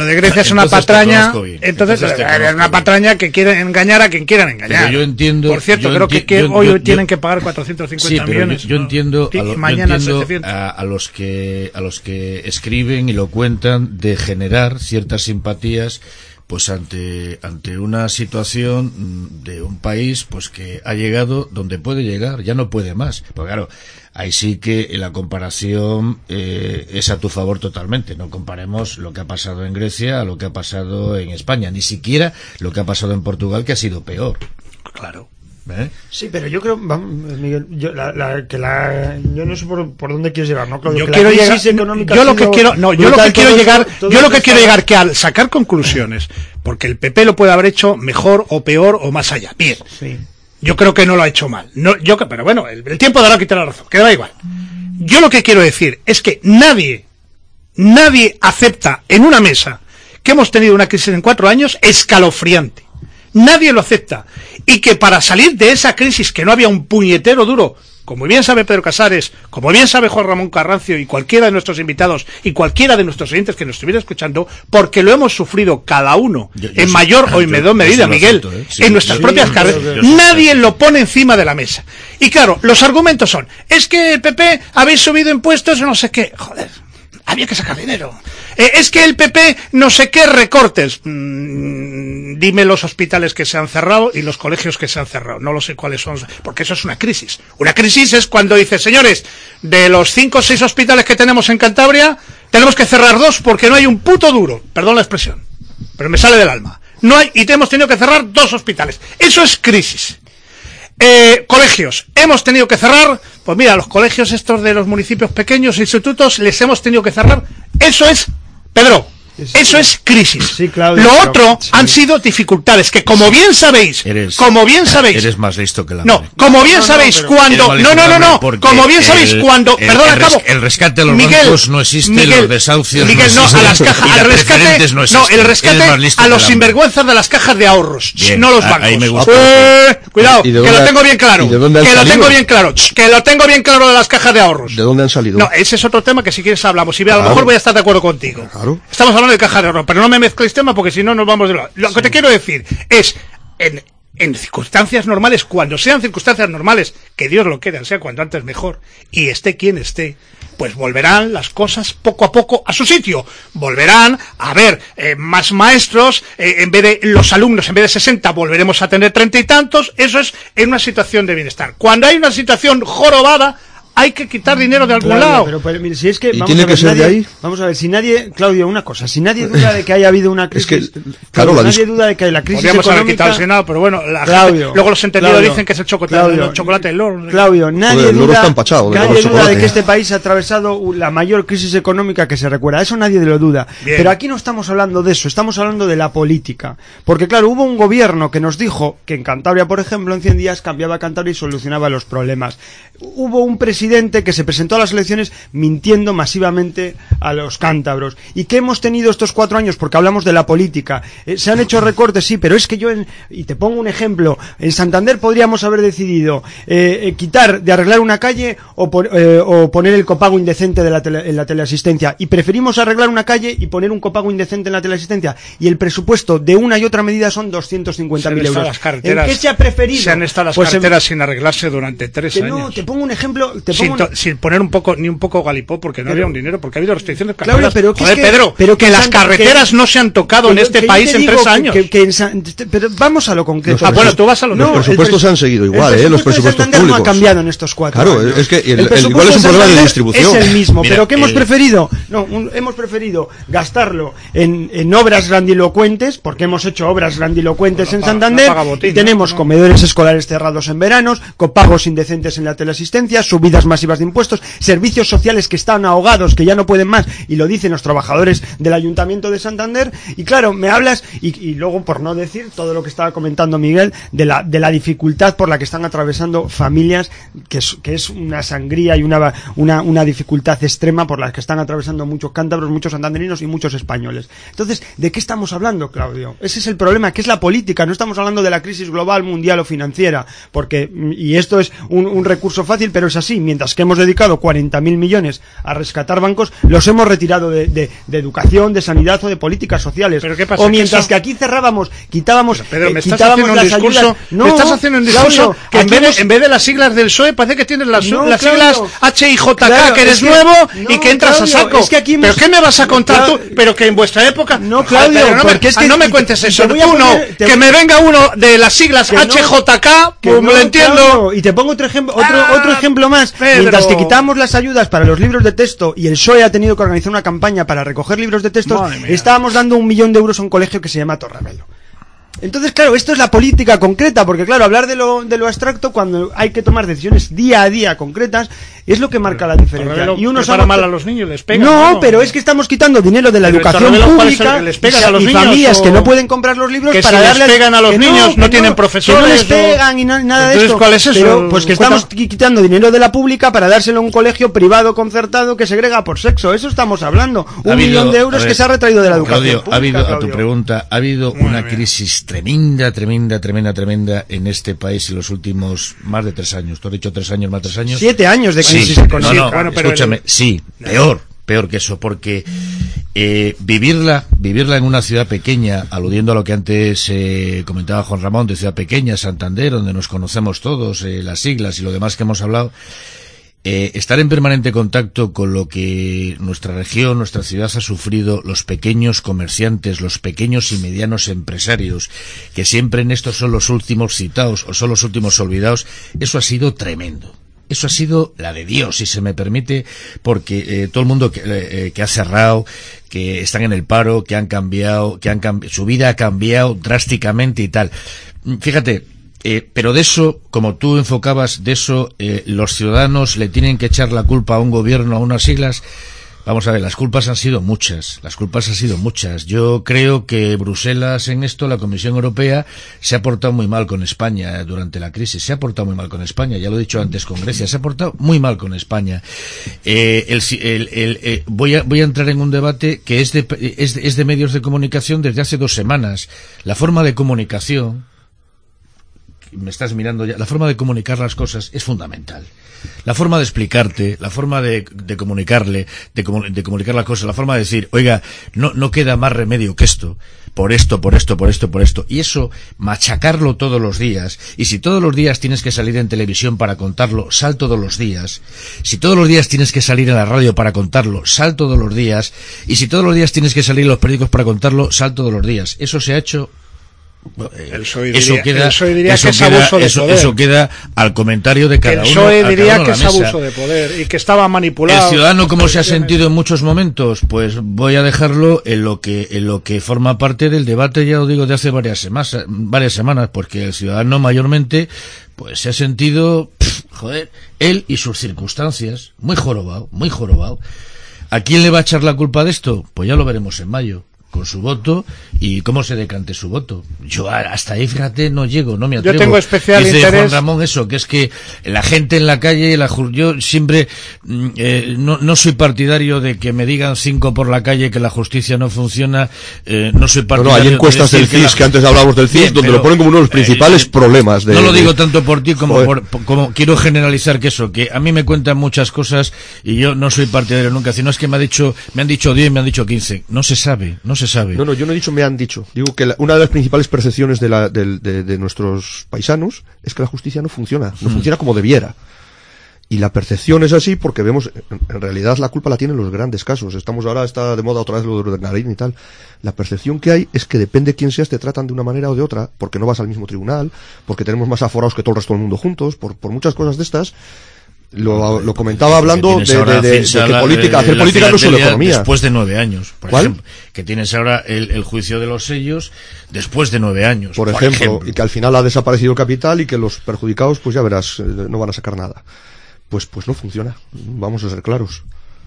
entonces es una patraña que quieren engañar a quien quieran engañar.
Pero yo entiendo.
Por cierto, creo que hoy tienen que pagar 450 millones.
Yo entiendo,
mañana
a los que escriben y lo cuentan de generar ciertas simpatías pues ante una situación de un país pues que ha llegado donde puede llegar, ya no puede más. Porque claro, ahí sí que la comparación es a tu favor totalmente. No comparemos lo que ha pasado en Grecia a lo que ha pasado en España, ni siquiera lo que ha pasado en Portugal, que ha sido peor.
Claro.
Sí, pero yo creo, Miguel, yo no sé por dónde quieres llegar, ¿no?
Yo quiero llegar, yo lo que quiero llegar que al sacar conclusiones, porque el PP lo puede haber hecho mejor o peor o más allá. Bien. Sí. Yo creo que no lo ha hecho mal. Pero bueno, el tiempo dará quitar la razón, que da igual. Yo lo que quiero decir es que nadie acepta en una mesa que hemos tenido una crisis en 4 años escalofriante. Nadie lo acepta. Y que para salir de esa crisis, que no había un puñetero duro, como bien sabe Pedro Casares, como bien sabe Juan Ramón Carrancio y cualquiera de nuestros invitados y cualquiera de nuestros oyentes que nos estuviera escuchando, porque lo hemos sufrido cada uno, en mayor o en menor medida, Miguel, en nuestras propias carreras, nadie lo pone encima de la mesa. Y claro, los argumentos son, es que el PP habéis subido impuestos, no sé qué, joder, había que sacar dinero. Es que el PP no sé qué recortes. Dime los hospitales que se han cerrado y los colegios que se han cerrado. No lo sé cuáles son, porque eso es una crisis. Una crisis es cuando dices, señores, de los 5 o 6 hospitales que tenemos en Cantabria, tenemos que cerrar 2 porque no hay un puto duro. Perdón la expresión, pero me sale del alma. No hay, y hemos tenido que cerrar 2 hospitales. Eso es crisis. Colegios, hemos tenido que cerrar, pues mira, los colegios estos de los municipios pequeños, institutos, les hemos tenido que cerrar. Eso es, Pedro, eso es crisis.
Sí, Claudio,
lo otro han sido dificultades que, como bien sabéis,
eres más listo que la
como bien sabéis cuando perdón, acabo.
El rescate de los bancos no existe, los desahucios
Miguel, no, a las cajas, el rescate a los sinvergüenzas de las cajas de ahorros, bien, no los bancos. Ahí me gusta. Cuidado, que lo tengo bien claro. Que lo tengo bien claro de las cajas de ahorros.
¿De dónde han salido?
No, ese es otro tema que si quieres hablamos. Y a lo mejor voy a estar de acuerdo contigo.
Claro.
Estamos hablando de caja de ahorro, pero no me mezcléis tema porque si no nos vamos de lado. Lo que te quiero decir es, en circunstancias normales, cuando sean circunstancias normales, que Dios lo quiera, sea cuanto antes mejor, y esté quien esté, pues volverán las cosas poco a poco a su sitio. Volverán a haber más maestros, en vez de los alumnos, en vez de 60, volveremos a tener 30 y tantos. Eso es en una situación de bienestar. Cuando hay una situación jorobada, hay que quitar dinero de algún lado.
Pero mira, si es que,
¿Y tiene que ser de ahí?
Vamos a ver, si nadie, Claudio, una cosa, si nadie duda de que haya habido una crisis,
es que, claro,
nadie duda de que la crisis
podríamos haber
económica...
quitado el Senado, pero bueno,
Claudio,
luego los entendidos
Claudio,
dicen que es el chocolate del oro.
Claudio, nadie
el oro
duda,
está empachado,
nadie
el
duda de
chocolate.
que este país ha atravesado la mayor crisis económica que se recuerda. Eso nadie lo duda.
Bien.
Pero aquí no estamos hablando de eso, estamos hablando de la política. Porque claro, hubo un gobierno que nos dijo que en Cantabria, por ejemplo, en 100 días cambiaba Cantabria y solucionaba los problemas. Hubo un presidente que se presentó a las elecciones mintiendo masivamente a los cántabros. ¿Y qué hemos tenido estos 4 años? Porque hablamos de la política. Se han hecho recortes, sí, pero es que y te pongo un ejemplo, en Santander podríamos haber decidido quitar de arreglar una calle o poner el copago indecente de en la teleasistencia. Y preferimos arreglar una calle y poner un copago indecente en la teleasistencia. Y el presupuesto de una y otra medida son 250.000 euros.
Las carreteras,
¿en qué se ha preferido?
Se han estado las
Pues
carreteras sin arreglarse durante 3 años.
No, te pongo un ejemplo.
Sin poner ni un poco galipó, porque no había un dinero, porque ha habido restricciones.
Claro, pero que
joder, Pedro, que las carreteras no se han tocado en este país en 3 años.
Pero vamos a lo concreto.
Bueno, tú vas a lo
Los presupuestos se han seguido igual, los presupuestos públicos.
No ha cambiado en estos 4 años.
Claro, es que
igual
es un problema de distribución.
Es el mismo,
Mira,
pero que hemos preferido gastarlo en obras grandilocuentes, porque hemos hecho obras grandilocuentes en Santander, y tenemos comedores escolares cerrados en veranos, copagos indecentes en la teleasistencia, subidas masivas de impuestos, servicios sociales que están ahogados, que ya no pueden más, y lo dicen los trabajadores del Ayuntamiento de Santander. Y claro, me hablas, y luego, por no decir todo lo que estaba comentando Miguel, de la dificultad por la que están atravesando familias, que es una sangría y una dificultad extrema por la que están atravesando muchos cántabros, muchos santanderinos y muchos españoles. Entonces, ¿de qué estamos hablando, Claudio? Ese es el problema, que es la política. No estamos hablando de la crisis global, mundial o financiera, porque, y esto es un recurso fácil, pero es así. Mientras que hemos dedicado 40.000 millones a rescatar bancos, los hemos retirado de educación, de sanidad o de políticas sociales.
¿Pero qué pasa?
O mientras que aquí cerrábamos, quitábamos,
Pedro, me estás
quitábamos
haciendo un
las
discurso,
ayudas. No,
me estás haciendo un discurso
Claudio,
que en vez de las siglas del PSOE parece que tienes las
Claudio,
siglas H y JK,
claro,
que eres
es que,
nuevo
no,
y que entras
Claudio,
a saco.
Es que aquí
¿Pero qué me vas a contar tú? Pero que en vuestra época...
No, Claudio,
joder,
porque es que...
no me cuentes eso, tú no.
Que
me venga uno de las siglas HJK, pues me lo entiendo.
Claudio, y te pongo otro ejemplo más.
Pedro.
Mientras que quitamos las ayudas para los libros de texto y el PSOE ha tenido que organizar una campaña para recoger libros de texto, estábamos dando 1 millón de euros a un colegio que se llama Torremelo. Entonces, claro, esto es la política concreta, porque claro, hablar de lo abstracto cuando hay que tomar decisiones día a día concretas es lo que marca la diferencia.
Y uno para mal a los niños, les pega.
No, pero es que estamos quitando dinero de la educación pública
y
familias que no pueden comprar los libros
que
para
si
darles...
les pegan a los niños, no tienen profesores.
Que no les pegan y nada de esto.
¿Cuál es eso?
Pero, pues que estamos quitando dinero de la pública para dárselo a un colegio privado concertado que segrega por sexo. Eso estamos hablando. 1 millón de euros que se ha retraído de la educación pública.
A tu pregunta, ha habido una crisis tremenda en este país en los últimos más de 3 años. Tú has dicho 3 años, más 3 años.
7 años de crisis económica.
No, bueno, pero escúchame, sí, peor que eso, porque vivirla en una ciudad pequeña, aludiendo a lo que antes comentaba Juan Ramón, de ciudad pequeña, Santander, donde nos conocemos todos, las siglas y lo demás que hemos hablado, estar en permanente contacto con lo que nuestra región, nuestra ciudad ha sufrido, los pequeños comerciantes, los pequeños y medianos empresarios, que siempre en estos son los últimos citados o son los últimos olvidados, eso ha sido tremendo. Eso ha sido la de Dios, si se me permite, porque todo el mundo que ha cerrado, que están en el paro, que han cambiado, su vida ha cambiado drásticamente y tal. Fíjate, pero de eso, como tú enfocabas, de eso los ciudadanos le tienen que echar la culpa a un gobierno, a unas siglas. Vamos a ver, las culpas han sido muchas. Yo creo que Bruselas en esto, la Comisión Europea, se ha portado muy mal con España durante la crisis. Ya lo he dicho antes con Grecia, se ha portado muy mal con España. Voy a entrar en un debate que es de medios de comunicación desde hace 2 semanas. La forma de comunicación me estás mirando ya, la forma de comunicar las cosas es fundamental. La forma de explicarte, la forma de comunicarle, de comunicar las cosas, la forma de decir, oiga, no queda más remedio que esto, por esto. Y eso, machacarlo todos los días. Y si todos los días tienes que salir en televisión para contarlo, sal todos los días. Si todos los días tienes que salir en la radio para contarlo, sal todos los días. Y si todos los días tienes que salir en los periódicos para contarlo, sal todos los días. Eso se ha hecho...
El PSOE diría que es abuso de poder.
Eso queda al comentario de cada uno.
El PSOE diría que es abuso de poder y que estaba manipulado.
El ciudadano, ¿cómo se ha sentido en muchos momentos? Pues voy a dejarlo en lo que forma parte del debate, ya lo digo, de hace varias semanas, porque el ciudadano mayormente pues se ha sentido, él y sus circunstancias, muy jorobado. ¿A quién le va a echar la culpa de esto? Pues ya lo veremos en mayo, con su voto y cómo se decante su voto. Yo hasta ahí, fíjate, no llego, no me atrevo.
Yo tengo especial
Dice
interés.
Juan Ramón eso, que es que la gente en la calle, yo siempre no soy partidario de que me digan 5 por la calle que la justicia no funciona, no soy partidario.
Hay encuestas del CIS, que antes hablábamos del CIS, donde lo ponen como uno de los principales problemas.
No lo digo tanto por ti como quiero generalizar que a mí me cuentan muchas cosas y yo no soy partidario nunca, sino es que me han dicho 10, me han dicho 15. No se sabe.
No, yo no he dicho me han dicho. Digo que una de las principales percepciones de nuestros paisanos es que la justicia no funciona como debiera. Y la percepción es así porque vemos, en realidad la culpa la tienen los grandes casos. Está de moda otra vez lo de Narín y tal. La percepción que hay es que depende de quién seas, te tratan de una manera o de otra, porque no vas al mismo tribunal, porque tenemos más aforados que todo el resto del mundo juntos, por muchas cosas de estas. Lo comentaba hablando de que hacer política no es solo economía.
Después de 9 años, por ejemplo, que tienes ahora el juicio de los sellos después de 9 años.
Por ejemplo, y que al final ha desaparecido el capital y que los perjudicados, pues ya verás, no van a sacar nada. Pues no funciona, vamos a ser claros.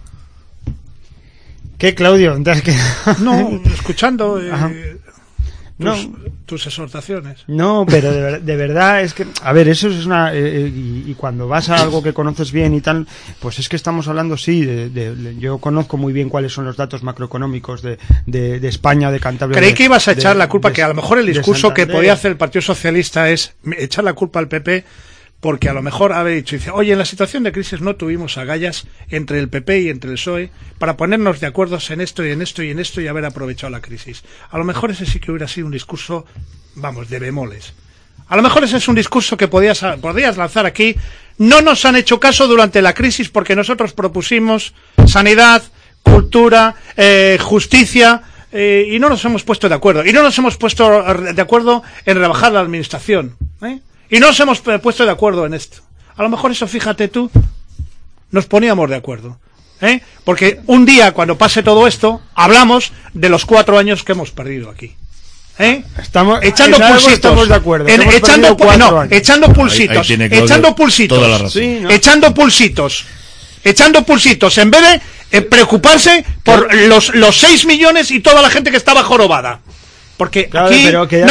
¿Qué, Claudio?
No, escuchando...
No.
Tus exhortaciones.
No, pero de verdad es que, a ver, eso es una... y cuando vas a algo que conoces bien y tal, pues es que estamos hablando, sí, yo conozco muy bien cuáles son los datos macroeconómicos de España, de Cantabria.
Creí que ibas a echar la culpa, que a lo mejor el discurso que podía hacer el Partido Socialista es echar la culpa al PP, porque a lo mejor haber dicho, dice, oye, en la situación de crisis no tuvimos agallas entre el PP y entre el PSOE para ponernos de acuerdo en esto y en esto y en esto y haber aprovechado la crisis. A lo mejor ese sí que hubiera sido un discurso, de bemoles. A lo mejor ese es un discurso que podías lanzar aquí. No nos han hecho caso durante la crisis porque nosotros propusimos sanidad, cultura, justicia, y no nos hemos puesto de acuerdo. Y no nos hemos puesto de acuerdo en rebajar la administración, y no nos hemos puesto de acuerdo en esto. A lo mejor eso, fíjate tú, nos poníamos de acuerdo. Porque un día, cuando pase todo esto, hablamos de los 4 años que hemos perdido aquí. Echando pulsitos.
Estamos de acuerdo.
Echando pulsitos. Echando pulsitos.
Toda la razón.
Sí, ¿no?
Echando pulsitos. En vez de preocuparse por los 6 millones y toda la gente que estaba jorobada. Porque
claro,
aquí...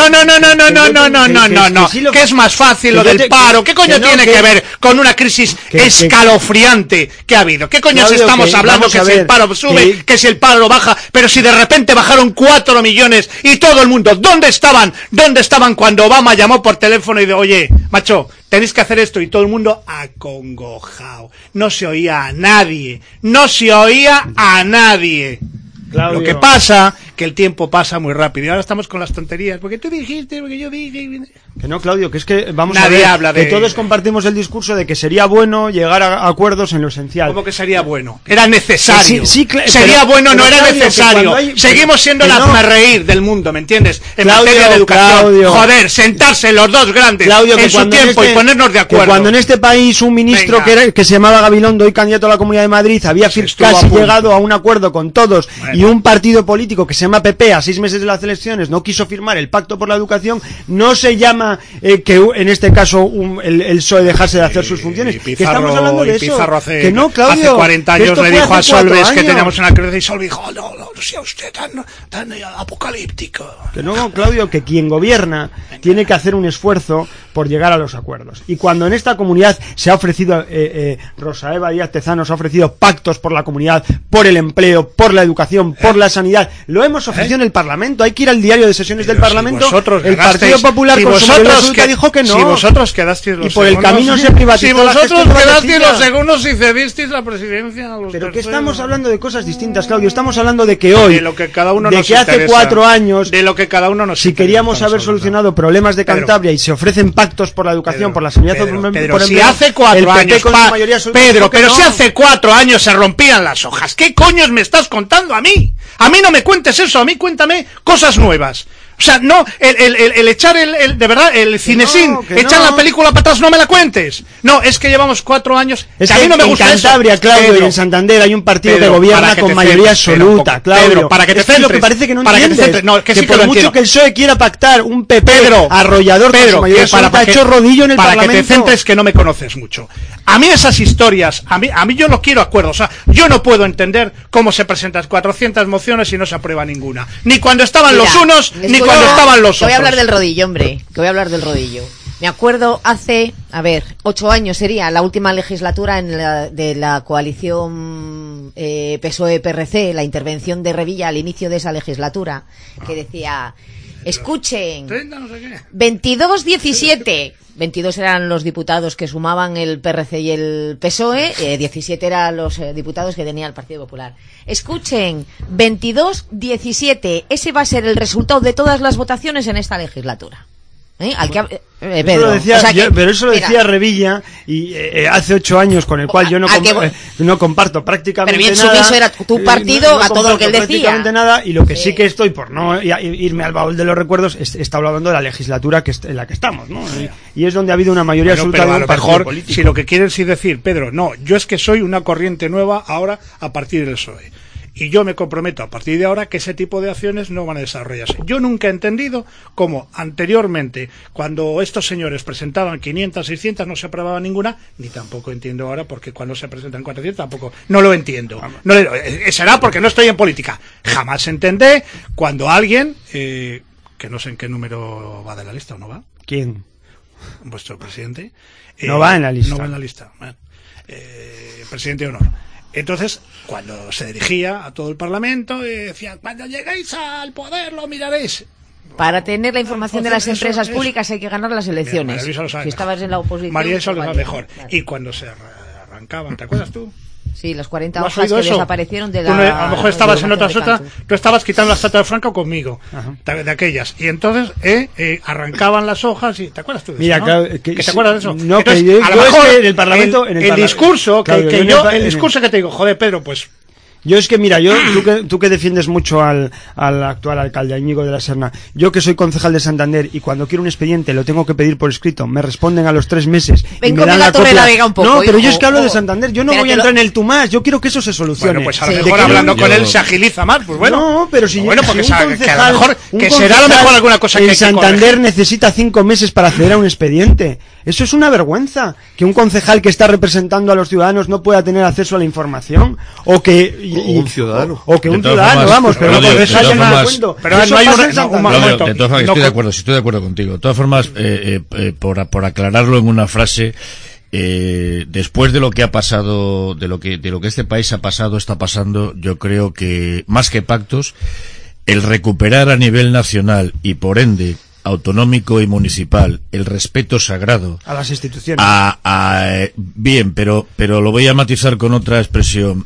No. ¿Qué es más fácil lo del paro? ¿Qué coño tiene que ver con una crisis escalofriante que ha habido? ¿Qué coño estamos hablando que si el paro sube, que si el paro baja? Pero si de repente bajaron 4 millones y todo el mundo, ¿dónde estaban? ¿Dónde estaban cuando Obama llamó por teléfono y dijo, oye, macho, tenéis que hacer esto? Y todo el mundo acongojado. No se oía a nadie. Claudio. Lo que pasa, que el tiempo pasa muy rápido. Y ahora estamos con las tonterías. Porque tú dijiste, porque yo dije...
Que no, Claudio, que es que vamos
Nadie
a ver,
habla de...
que todos compartimos el discurso de que sería bueno llegar a acuerdos en lo esencial.
¿Cómo que sería bueno? Era necesario.
Sería
bueno, no era
Claudio,
necesario. Seguimos siendo el hazmerreír del mundo, ¿me entiendes? En materia de educación.
Claudio.
Joder, sentarse los dos grandes
Claudio,
en su tiempo y ponernos de acuerdo.
Que cuando en este país un ministro que se llamaba Gabilondo, hoy candidato a la Comunidad de Madrid, había casi llegado a un acuerdo con todos, y un partido político que se llama PP a 6 meses de las elecciones no quiso firmar el pacto por la educación, no se llama que en este caso el PSOE dejase de hacer sus funciones.
Pizarro,
que estamos hablando de eso.
Que no, Claudio, hace 40 años le dijo a Solves que teníamos una crisis y Solves dijo, no sea usted tan apocalíptico.
Que no, Claudio, que quien gobierna tiene que hacer un esfuerzo por llegar a los acuerdos. Y cuando en esta comunidad se ha ofrecido, Rosa Eva Díaz Tezanos ha ofrecido pactos por la comunidad, por el empleo, por la educación, por la sanidad, lo hemos ofrecido en el Parlamento. Hay que ir al diario de sesiones del Parlamento. El Partido Popular con su mayoría absoluta dijo que no.
Si vosotros quedasteis los
y por el camino se privatizó.
Si vosotros quedasteis los segundos y cedisteis la presidencia a los
Pero
terceros.
que estamos hablando de cosas distintas, Claudio. Estamos hablando de que hoy,
de lo que cada uno
de que hace 4 años,
de lo que cada uno nos
si queríamos haber solucionado problemas de Cantabria y se ofrecen pactos por la educación, por la sanidad, por
Pero si hace 4 años, Pedro, pero si hace 4 años se rompían las hojas, ¿qué coños me estás contando a mí? A mí no me cuentes eso, a mí cuéntame cosas nuevas. O sea, no, el echar de verdad, el cinesín, echar la película para atrás, no me la cuentes. No, es que llevamos 4 años.
Es
que a mí no me gusta
en Cantabria,
eso.
Claudio,
Pedro,
y en Santander hay un partido
Pedro,
que gobierna con mayoría absoluta, Claudio.
Pedro, para que te centres.
Es lo que parece que no
para
entiendes.
Que te centres. No, que sí
por
que
mucho
entiendo.
que el PSOE quiera pactar un PP
Pedro,
arrollador con su mayoría absoluta, ha hecho rodillo en el Parlamento.
Para que te centres, que no me conoces mucho. A mí esas historias, a mí yo no quiero acuerdos. O sea, yo no puedo entender cómo se presentan 400 mociones y no se aprueba ninguna. Ni cuando estaban los unos, ni cuando estaban los otros.
Voy a hablar del rodillo, hombre, que voy a hablar del rodillo. Me acuerdo hace, 8 años sería, la última legislatura de la coalición PSOE-PRC, la intervención de Revilla al inicio de esa legislatura, que decía, escuchen, 22-17, 22 eran los diputados que sumaban el PRC y el PSOE, 17 eran los diputados que tenía el Partido Popular. Escuchen, 22-17, ese va a ser el resultado de todas las votaciones en esta legislatura. Pedro,
pero eso lo decía Revilla y hace 8 años, con el cual yo no comparto prácticamente
pero bien
nada.
Sumiso era tu partido a todo lo que él decía.
Prácticamente nada, y lo que sí que estoy, por no irme al baúl de los recuerdos, está hablando de la legislatura en la que estamos, ¿no? Y es donde ha habido una mayoría absoluta de un partido político.
Si lo que quieres decir, Pedro, no, yo es que soy una corriente nueva ahora a partir del PSOE. Y yo me comprometo a partir de ahora que ese tipo de acciones no van a desarrollarse. Yo nunca he entendido cómo anteriormente, cuando estos señores presentaban 500, 600, no se aprobaba ninguna, ni tampoco entiendo ahora porque cuando se presentan 400 tampoco, no lo entiendo. Será porque no estoy en política. Jamás entendé cuando alguien, que no sé en qué número va de la lista o no va.
¿Quién?
Vuestro presidente.
No va en la lista.
No va en la lista. Presidente de honor. Entonces, cuando se dirigía a todo el Parlamento, decía, cuando lleguéis al poder lo miraréis.
Para tener la información de las empresas públicas hay que ganar las elecciones.
Mira,
si estabas en la oposición...
María eso lo sabe mejor. Claro. Y cuando se arrancaban, ¿te acuerdas tú?
Sí, las 40 hojas que desaparecieron de la...
A lo mejor estabas en otras, tú estabas quitando la estatua de Franco conmigo, de aquellas. Y entonces arrancaban las hojas y... ¿Te acuerdas tú de
Mira,
eso?
Claro,
¿Que te acuerdas de eso?
No,
entonces,
que yo es que en el Parlamento...
El discurso, claro, el discurso que te digo, joder, Pedro, pues...
Yo es que, mira, tú que defiendes mucho al actual alcalde, a Íñigo de la Serna, yo que soy concejal de Santander y cuando quiero un expediente lo tengo que pedir por escrito, me responden a los 3 meses y me dan la copia.
No,
pero yo es que hablo de Santander, yo no voy a entrar en el tú más, yo quiero que eso se solucione.
Bueno, pues a lo mejor hablando con él se agiliza más, pues bueno.
No, pero si
bueno, porque
si un
que a lo mejor que será a lo mejor alguna cosa que
en Santander necesita 5 meses para acceder a un expediente. Eso es una vergüenza, que un concejal que está representando a los ciudadanos no pueda tener acceso a la información, o que
un ciudadano.
O que un ciudadano, vamos, pero no por eso hay nada de cuento.
Pero no hay un momento.
De todas formas, estoy de acuerdo contigo. De todas formas, por aclararlo en una frase, después de lo que ha pasado, de lo que este país está pasando, yo creo que más que pactos, el recuperar a nivel nacional y por ende autonómico y municipal el respeto sagrado
a las instituciones
bien, pero lo voy a matizar con otra expresión,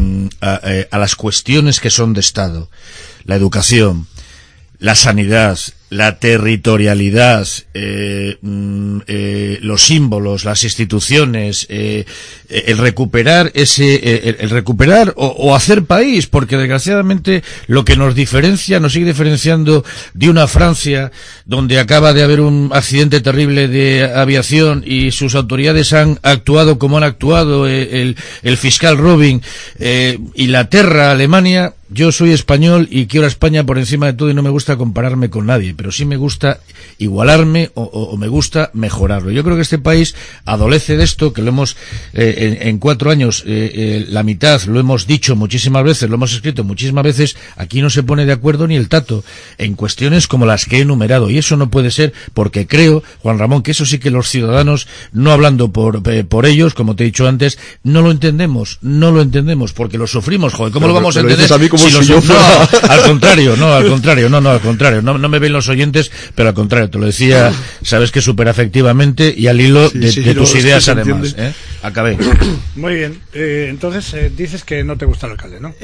a las cuestiones que son de Estado, la educación, la sanidad, la territorialidad, los símbolos, las instituciones, el recuperar el recuperar o hacer país, porque desgraciadamente lo que nos sigue diferenciando de una Francia donde acaba de haber un accidente terrible de aviación y sus autoridades han actuado como han actuado, el fiscal Robin, Inglaterra, Alemania, yo soy español y quiero a España por encima de todo y no me gusta compararme con nadie, pero sí me gusta igualarme o me gusta mejorarlo. Yo creo que este país adolece de esto, que lo hemos, en 4 años, la mitad lo hemos dicho muchísimas veces, lo hemos escrito muchísimas veces, aquí no se pone de acuerdo ni el tato en cuestiones como las que he enumerado, y eso no puede ser, porque creo, Juan Ramón, que eso sí que los ciudadanos, no hablando por ellos, como te he dicho antes, no lo entendemos, porque lo sufrimos, joder, ¿cómo lo vamos a entender?
Como si yo fuera...
No, al contrario, no me ven los oyentes, pero al contrario, te lo decía, sabes que súper afectivamente y al hilo de tus ideas además, acabé.
Muy bien, entonces dices que no te gusta el alcalde, ¿no?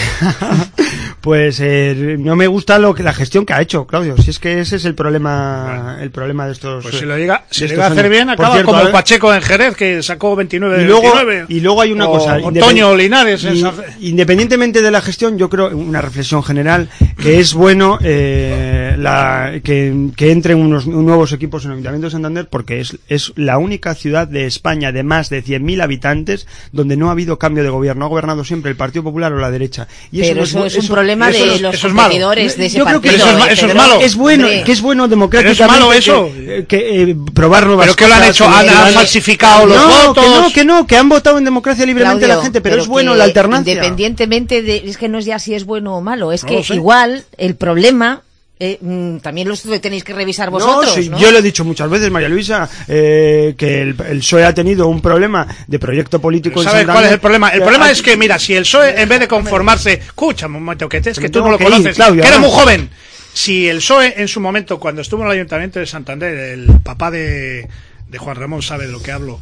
Pues no me gusta la gestión que ha hecho, Claudio, si es que ese es el problema, bueno, el problema de estos...
Pues si lo llega a hacer bien, acaba cierto, como Pacheco en Jerez, que sacó 29 de 29.
Y luego hay una cosa...
Toño Linares.
Independientemente de la gestión, yo creo, una reflexión general, que es bueno que entren unos nuevos equipos en el Ayuntamiento de Santander, porque es la única ciudad de España de más de 100.000 habitantes donde no ha habido cambio de gobierno, ha gobernado siempre el Partido Popular o la derecha. Y
pero eso es un problema de los competidores de ese partido.
Eso es malo.
Es bueno, que es bueno democráticamente.
¿Es malo eso?
Probar nuevas
¿Pero qué lo han hecho? ¿Han falsificado los votos?
Que han votado en democracia libremente la gente, pero es bueno la alternancia.
Independientemente es que no es ya si es bueno o malo, es que igual el problema también lo tenéis que revisar vosotros, ¿no?
Yo lo he dicho muchas veces, María Luisa, que el PSOE ha tenido un problema de proyecto político.
¿Sabes cuál es el problema? El problema es que, mira, si el PSOE, en vez de conformarse, escúchame un momento, que es que tú no lo conoces, Claudio, que eres muy joven. Si el PSOE en su momento, cuando estuvo en el Ayuntamiento de Santander, el papá de Juan Ramón sabe de lo que hablo,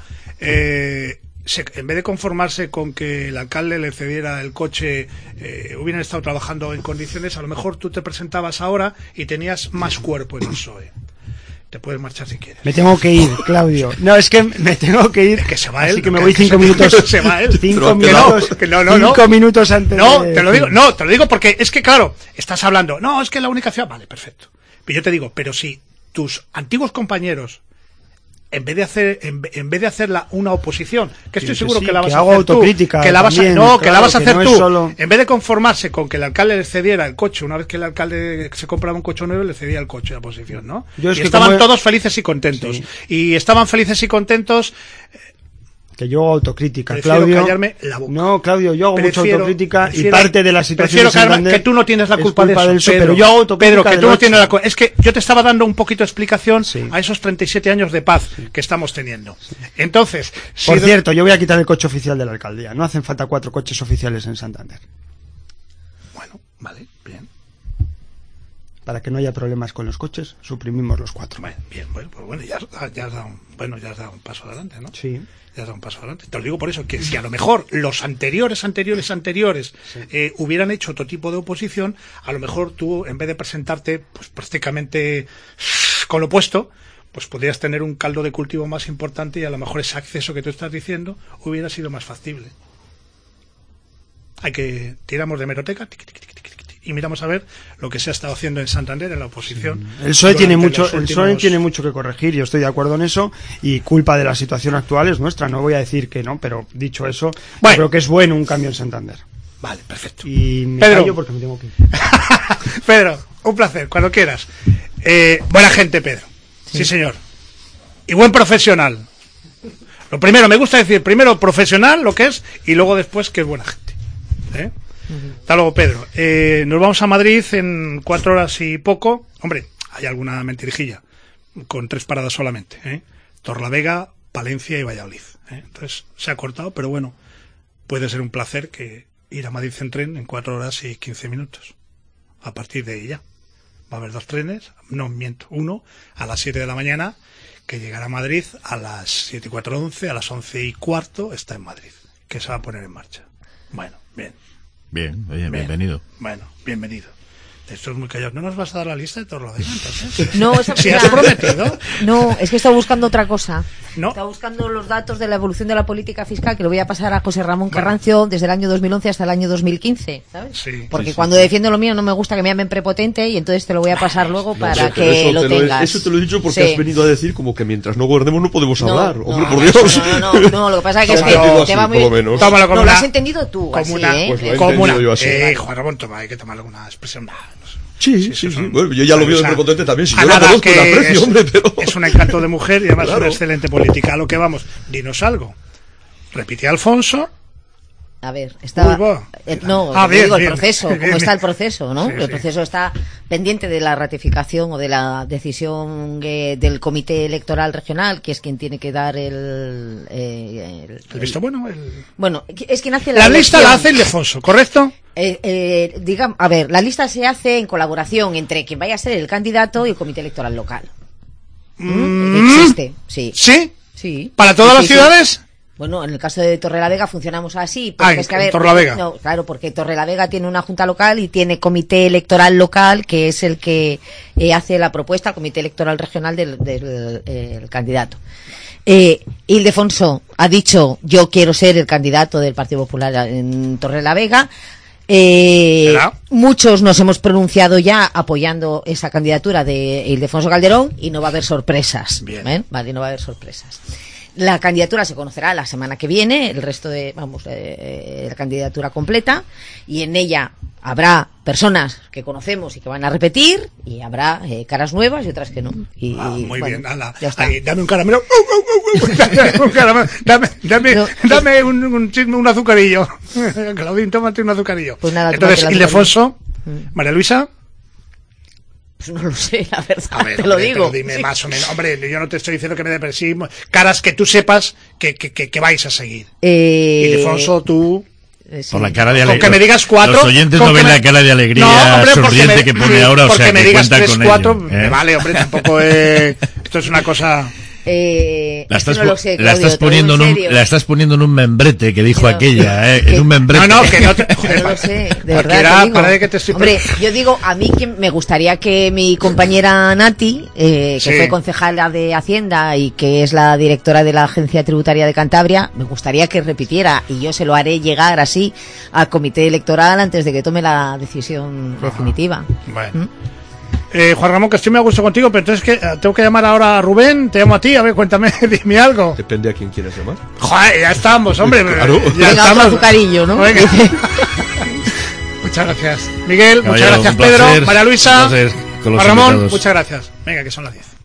en vez de conformarse con que el alcalde le cediera el coche, hubieran estado trabajando en condiciones, a lo mejor tú te presentabas ahora y tenías más cuerpo en el PSOE. Te puedes marchar si quieres.
Me tengo que ir, Claudio. No, es que me tengo que ir.
Es que se va él.
Así que me voy 5 minutos.
Se va él.
5 minutos. No. 5 minutos antes.
Te lo digo porque es que, claro, estás hablando. No, es que la única ciudad. Vale, perfecto. Pero yo te digo, pero si tus antiguos compañeros, en vez de hacerla una oposición, que estoy seguro que la vas a hacer tú, que la vas a hacer tú, en vez de conformarse con que el alcalde le cediera el coche, una vez que el alcalde se compraba un coche nuevo, le cedía el coche a la oposición, ¿no? Y estaban todos felices y contentos. Y estaban felices y contentos.
Que yo hago autocrítica, Claudio.
Callarme la boca.
No, Claudio, yo hago mucha autocrítica y parte de la situación
que tú no tienes la culpa de eso,
Pedro, pero yo hago autocrítica.
Pedro, que tú no tienes la culpa. Es que yo te estaba dando un poquito de explicación a esos 37 años de paz que estamos teniendo. Entonces,
por cierto, yo voy a quitar el coche oficial de la alcaldía. No hacen falta 4 coches oficiales en Santander.
Bueno, vale, bien.
Para que no haya problemas con los coches, suprimimos los 4.
Bueno, ya has dado un paso adelante, ¿no?
Sí.
Ya has dado un paso adelante. Te lo digo por eso, que si a lo mejor los anteriores hubieran hecho otro tipo de oposición, a lo mejor tú, en vez de presentarte pues prácticamente con lo opuesto, pues podrías tener un caldo de cultivo más importante y a lo mejor ese acceso que tú estás diciendo hubiera sido más factible. Tiramos de hemeroteca, y miramos a ver lo que se ha estado haciendo en Santander en la oposición.
El PSOE tiene mucho que corregir, yo estoy de acuerdo en eso, y culpa de la situación actual es nuestra, no voy a decir que no, pero dicho eso, creo que es bueno un cambio en Santander.
Vale, perfecto.
Y me
Pedro,
callo porque me tengo que ir.
Pedro, un placer, cuando quieras. Buena gente, Pedro. Sí, señor. Y buen profesional. Lo primero, me gusta decir, primero profesional, lo que es, y luego después que es buena gente. Hasta luego, Pedro. Nos vamos a Madrid en 4 horas y poco. Hombre, hay alguna mentirijilla, con 3 paradas solamente. Torlavega, Palencia y Valladolid. Entonces, se ha cortado, pero bueno, puede ser un placer que ir a Madrid en tren en 4 horas y 15 minutos. A partir de ella. Va a haber 2 trenes, no miento, uno a las 7 de la mañana, que llegará a Madrid a las 7:11, a las 11:15 está en Madrid, que se va a poner en marcha. Bueno, bien.
Bien, oye, bienvenido.
Bueno, bienvenido. Esto es muy callado. ¿No nos vas a dar la lista de Torrelavega, entonces?
No, esa
¿Sí has prometido?
No, es que estaba buscando otra cosa.
No.
Estaba buscando los datos de la evolución de la política fiscal, que lo voy a pasar a José Ramón Carrancio desde el año 2011 hasta el año 2015, ¿sabes?
Sí,
porque
sí,
cuando defiendo lo mío no me gusta que me llamen prepotente y entonces te lo voy a pasar luego para
Pero
que lo tengas.
Eso te lo he dicho porque
Sí.
has venido a decir como que mientras no gobernemos no podemos hablar. Hombre, por
no,
Dios.
No, lo que pasa es que,
Lo
es
has
que
entendido
te
así,
va muy
por lo menos.
Tómalo como
no, lo
una...
has entendido tú,
como
así,
una,
¿eh?
Pues lo he
como una...
entendido yo así.
Juan Ramón, toma, hay que tomar alguna expresión. No sé.
Sí. Bueno, yo ya lo veo prepotente también. Si
a
yo la
nada,
conozco y
que
la aprecio, hombre, pero...
es un encanto de mujer y además
Claro.
una excelente política. A lo que vamos, dinos algo. Repite Alfonso.
A ver, está...
Uy, va.
no,
Bien,
digo,
bien.
el proceso,
Bien,
cómo
bien.
está el proceso, ¿no?
Sí,
El
sí.
proceso está pendiente de la ratificación o de la decisión del Comité Electoral Regional, que es quien tiene que dar el
visto bueno.
Bueno, es quien hace
La lista la
elección.
hace Ildefonso, ¿correcto?
A ver, la lista se hace en colaboración entre quien vaya a ser el candidato y el Comité Electoral local. Existe, sí.
¿Sí?
Sí.
¿Para todas
Sí,
las
sí, sí.
ciudades?
Bueno, en el caso de Torrelavega funcionamos así. Porque
Ah,
es que,
en
a ver,
Torrelavega.
no, claro, porque Torrelavega tiene una junta local y tiene comité electoral local, que es el que hace la propuesta al comité electoral regional del candidato. Ildefonso ha dicho, yo quiero ser el candidato del Partido Popular en Torrelavega. Muchos nos hemos pronunciado ya apoyando esa candidatura de Ildefonso Calderón y no va a haber sorpresas.
Bien.
Vale, no va a haber sorpresas. La candidatura se conocerá la semana que viene, el resto de, la candidatura completa, y en ella habrá personas que conocemos y que van a repetir, y habrá caras nuevas y otras que no.
Muy
bueno,
bien, ala.
ya está.
Ahí, dame un caramelo. Dame un caramelo. Dame un azucarillo. Claudín, tómate un azucarillo.
Pues nada,
entonces,
tómate el
Ildefonso, María Luisa.
Pues no lo sé, la verdad,
A ver,
te lo
hombre,
digo.
pero dime
Sí.
más o menos. Hombre, yo no te estoy diciendo que me dé sí, caras que tú sepas que vais a seguir. Ildefonso, tú...
Sí.
Por la cara de
Con
alegría.
que me digas cuatro.
Los oyentes
con
no
que
ven
me-
la cara de alegría
No, hombre, porque
sonriente
me-
que pone ahora, o
porque
sea,
me
que
digas
cuenta
3,
con
4,
ello.
me vale, hombre, tampoco esto es una cosa...
La estás,
no lo sé,
la
Claudio,
estás
te lo digo
poniendo
en
en un,
serio.
la estás poniendo en un membrete que dijo
No.
aquella, en un membrete.
No, que no te...
No lo sé, de verdad
Cualquiera,
te digo.
para de que te estoy...
Hombre, yo digo, a mí que me gustaría que mi compañera Nati, que
Sí.
fue concejala de Hacienda y que es la directora de la Agencia Tributaria de Cantabria, me gustaría que repitiera, y yo se lo haré llegar así al comité electoral antes de que tome la decisión definitiva.
Bueno. Juan Ramón, que estoy muy a gusto contigo, pero entonces que tengo que llamar ahora a Rubén, te llamo a ti, a ver, cuéntame, dime algo.
Depende a quién quieras llamar.
Joder, ya estamos, hombre.
Claro.
Ya
Venga, otro
estamos.
azucarillo, ¿no?
Venga. Muchas gracias. Miguel, muchas
Caballero,
gracias
un
Pedro,
placer,
María Luisa,
un placer con los
Juan Ramón,
invitados.
muchas gracias. Venga, que son las 10.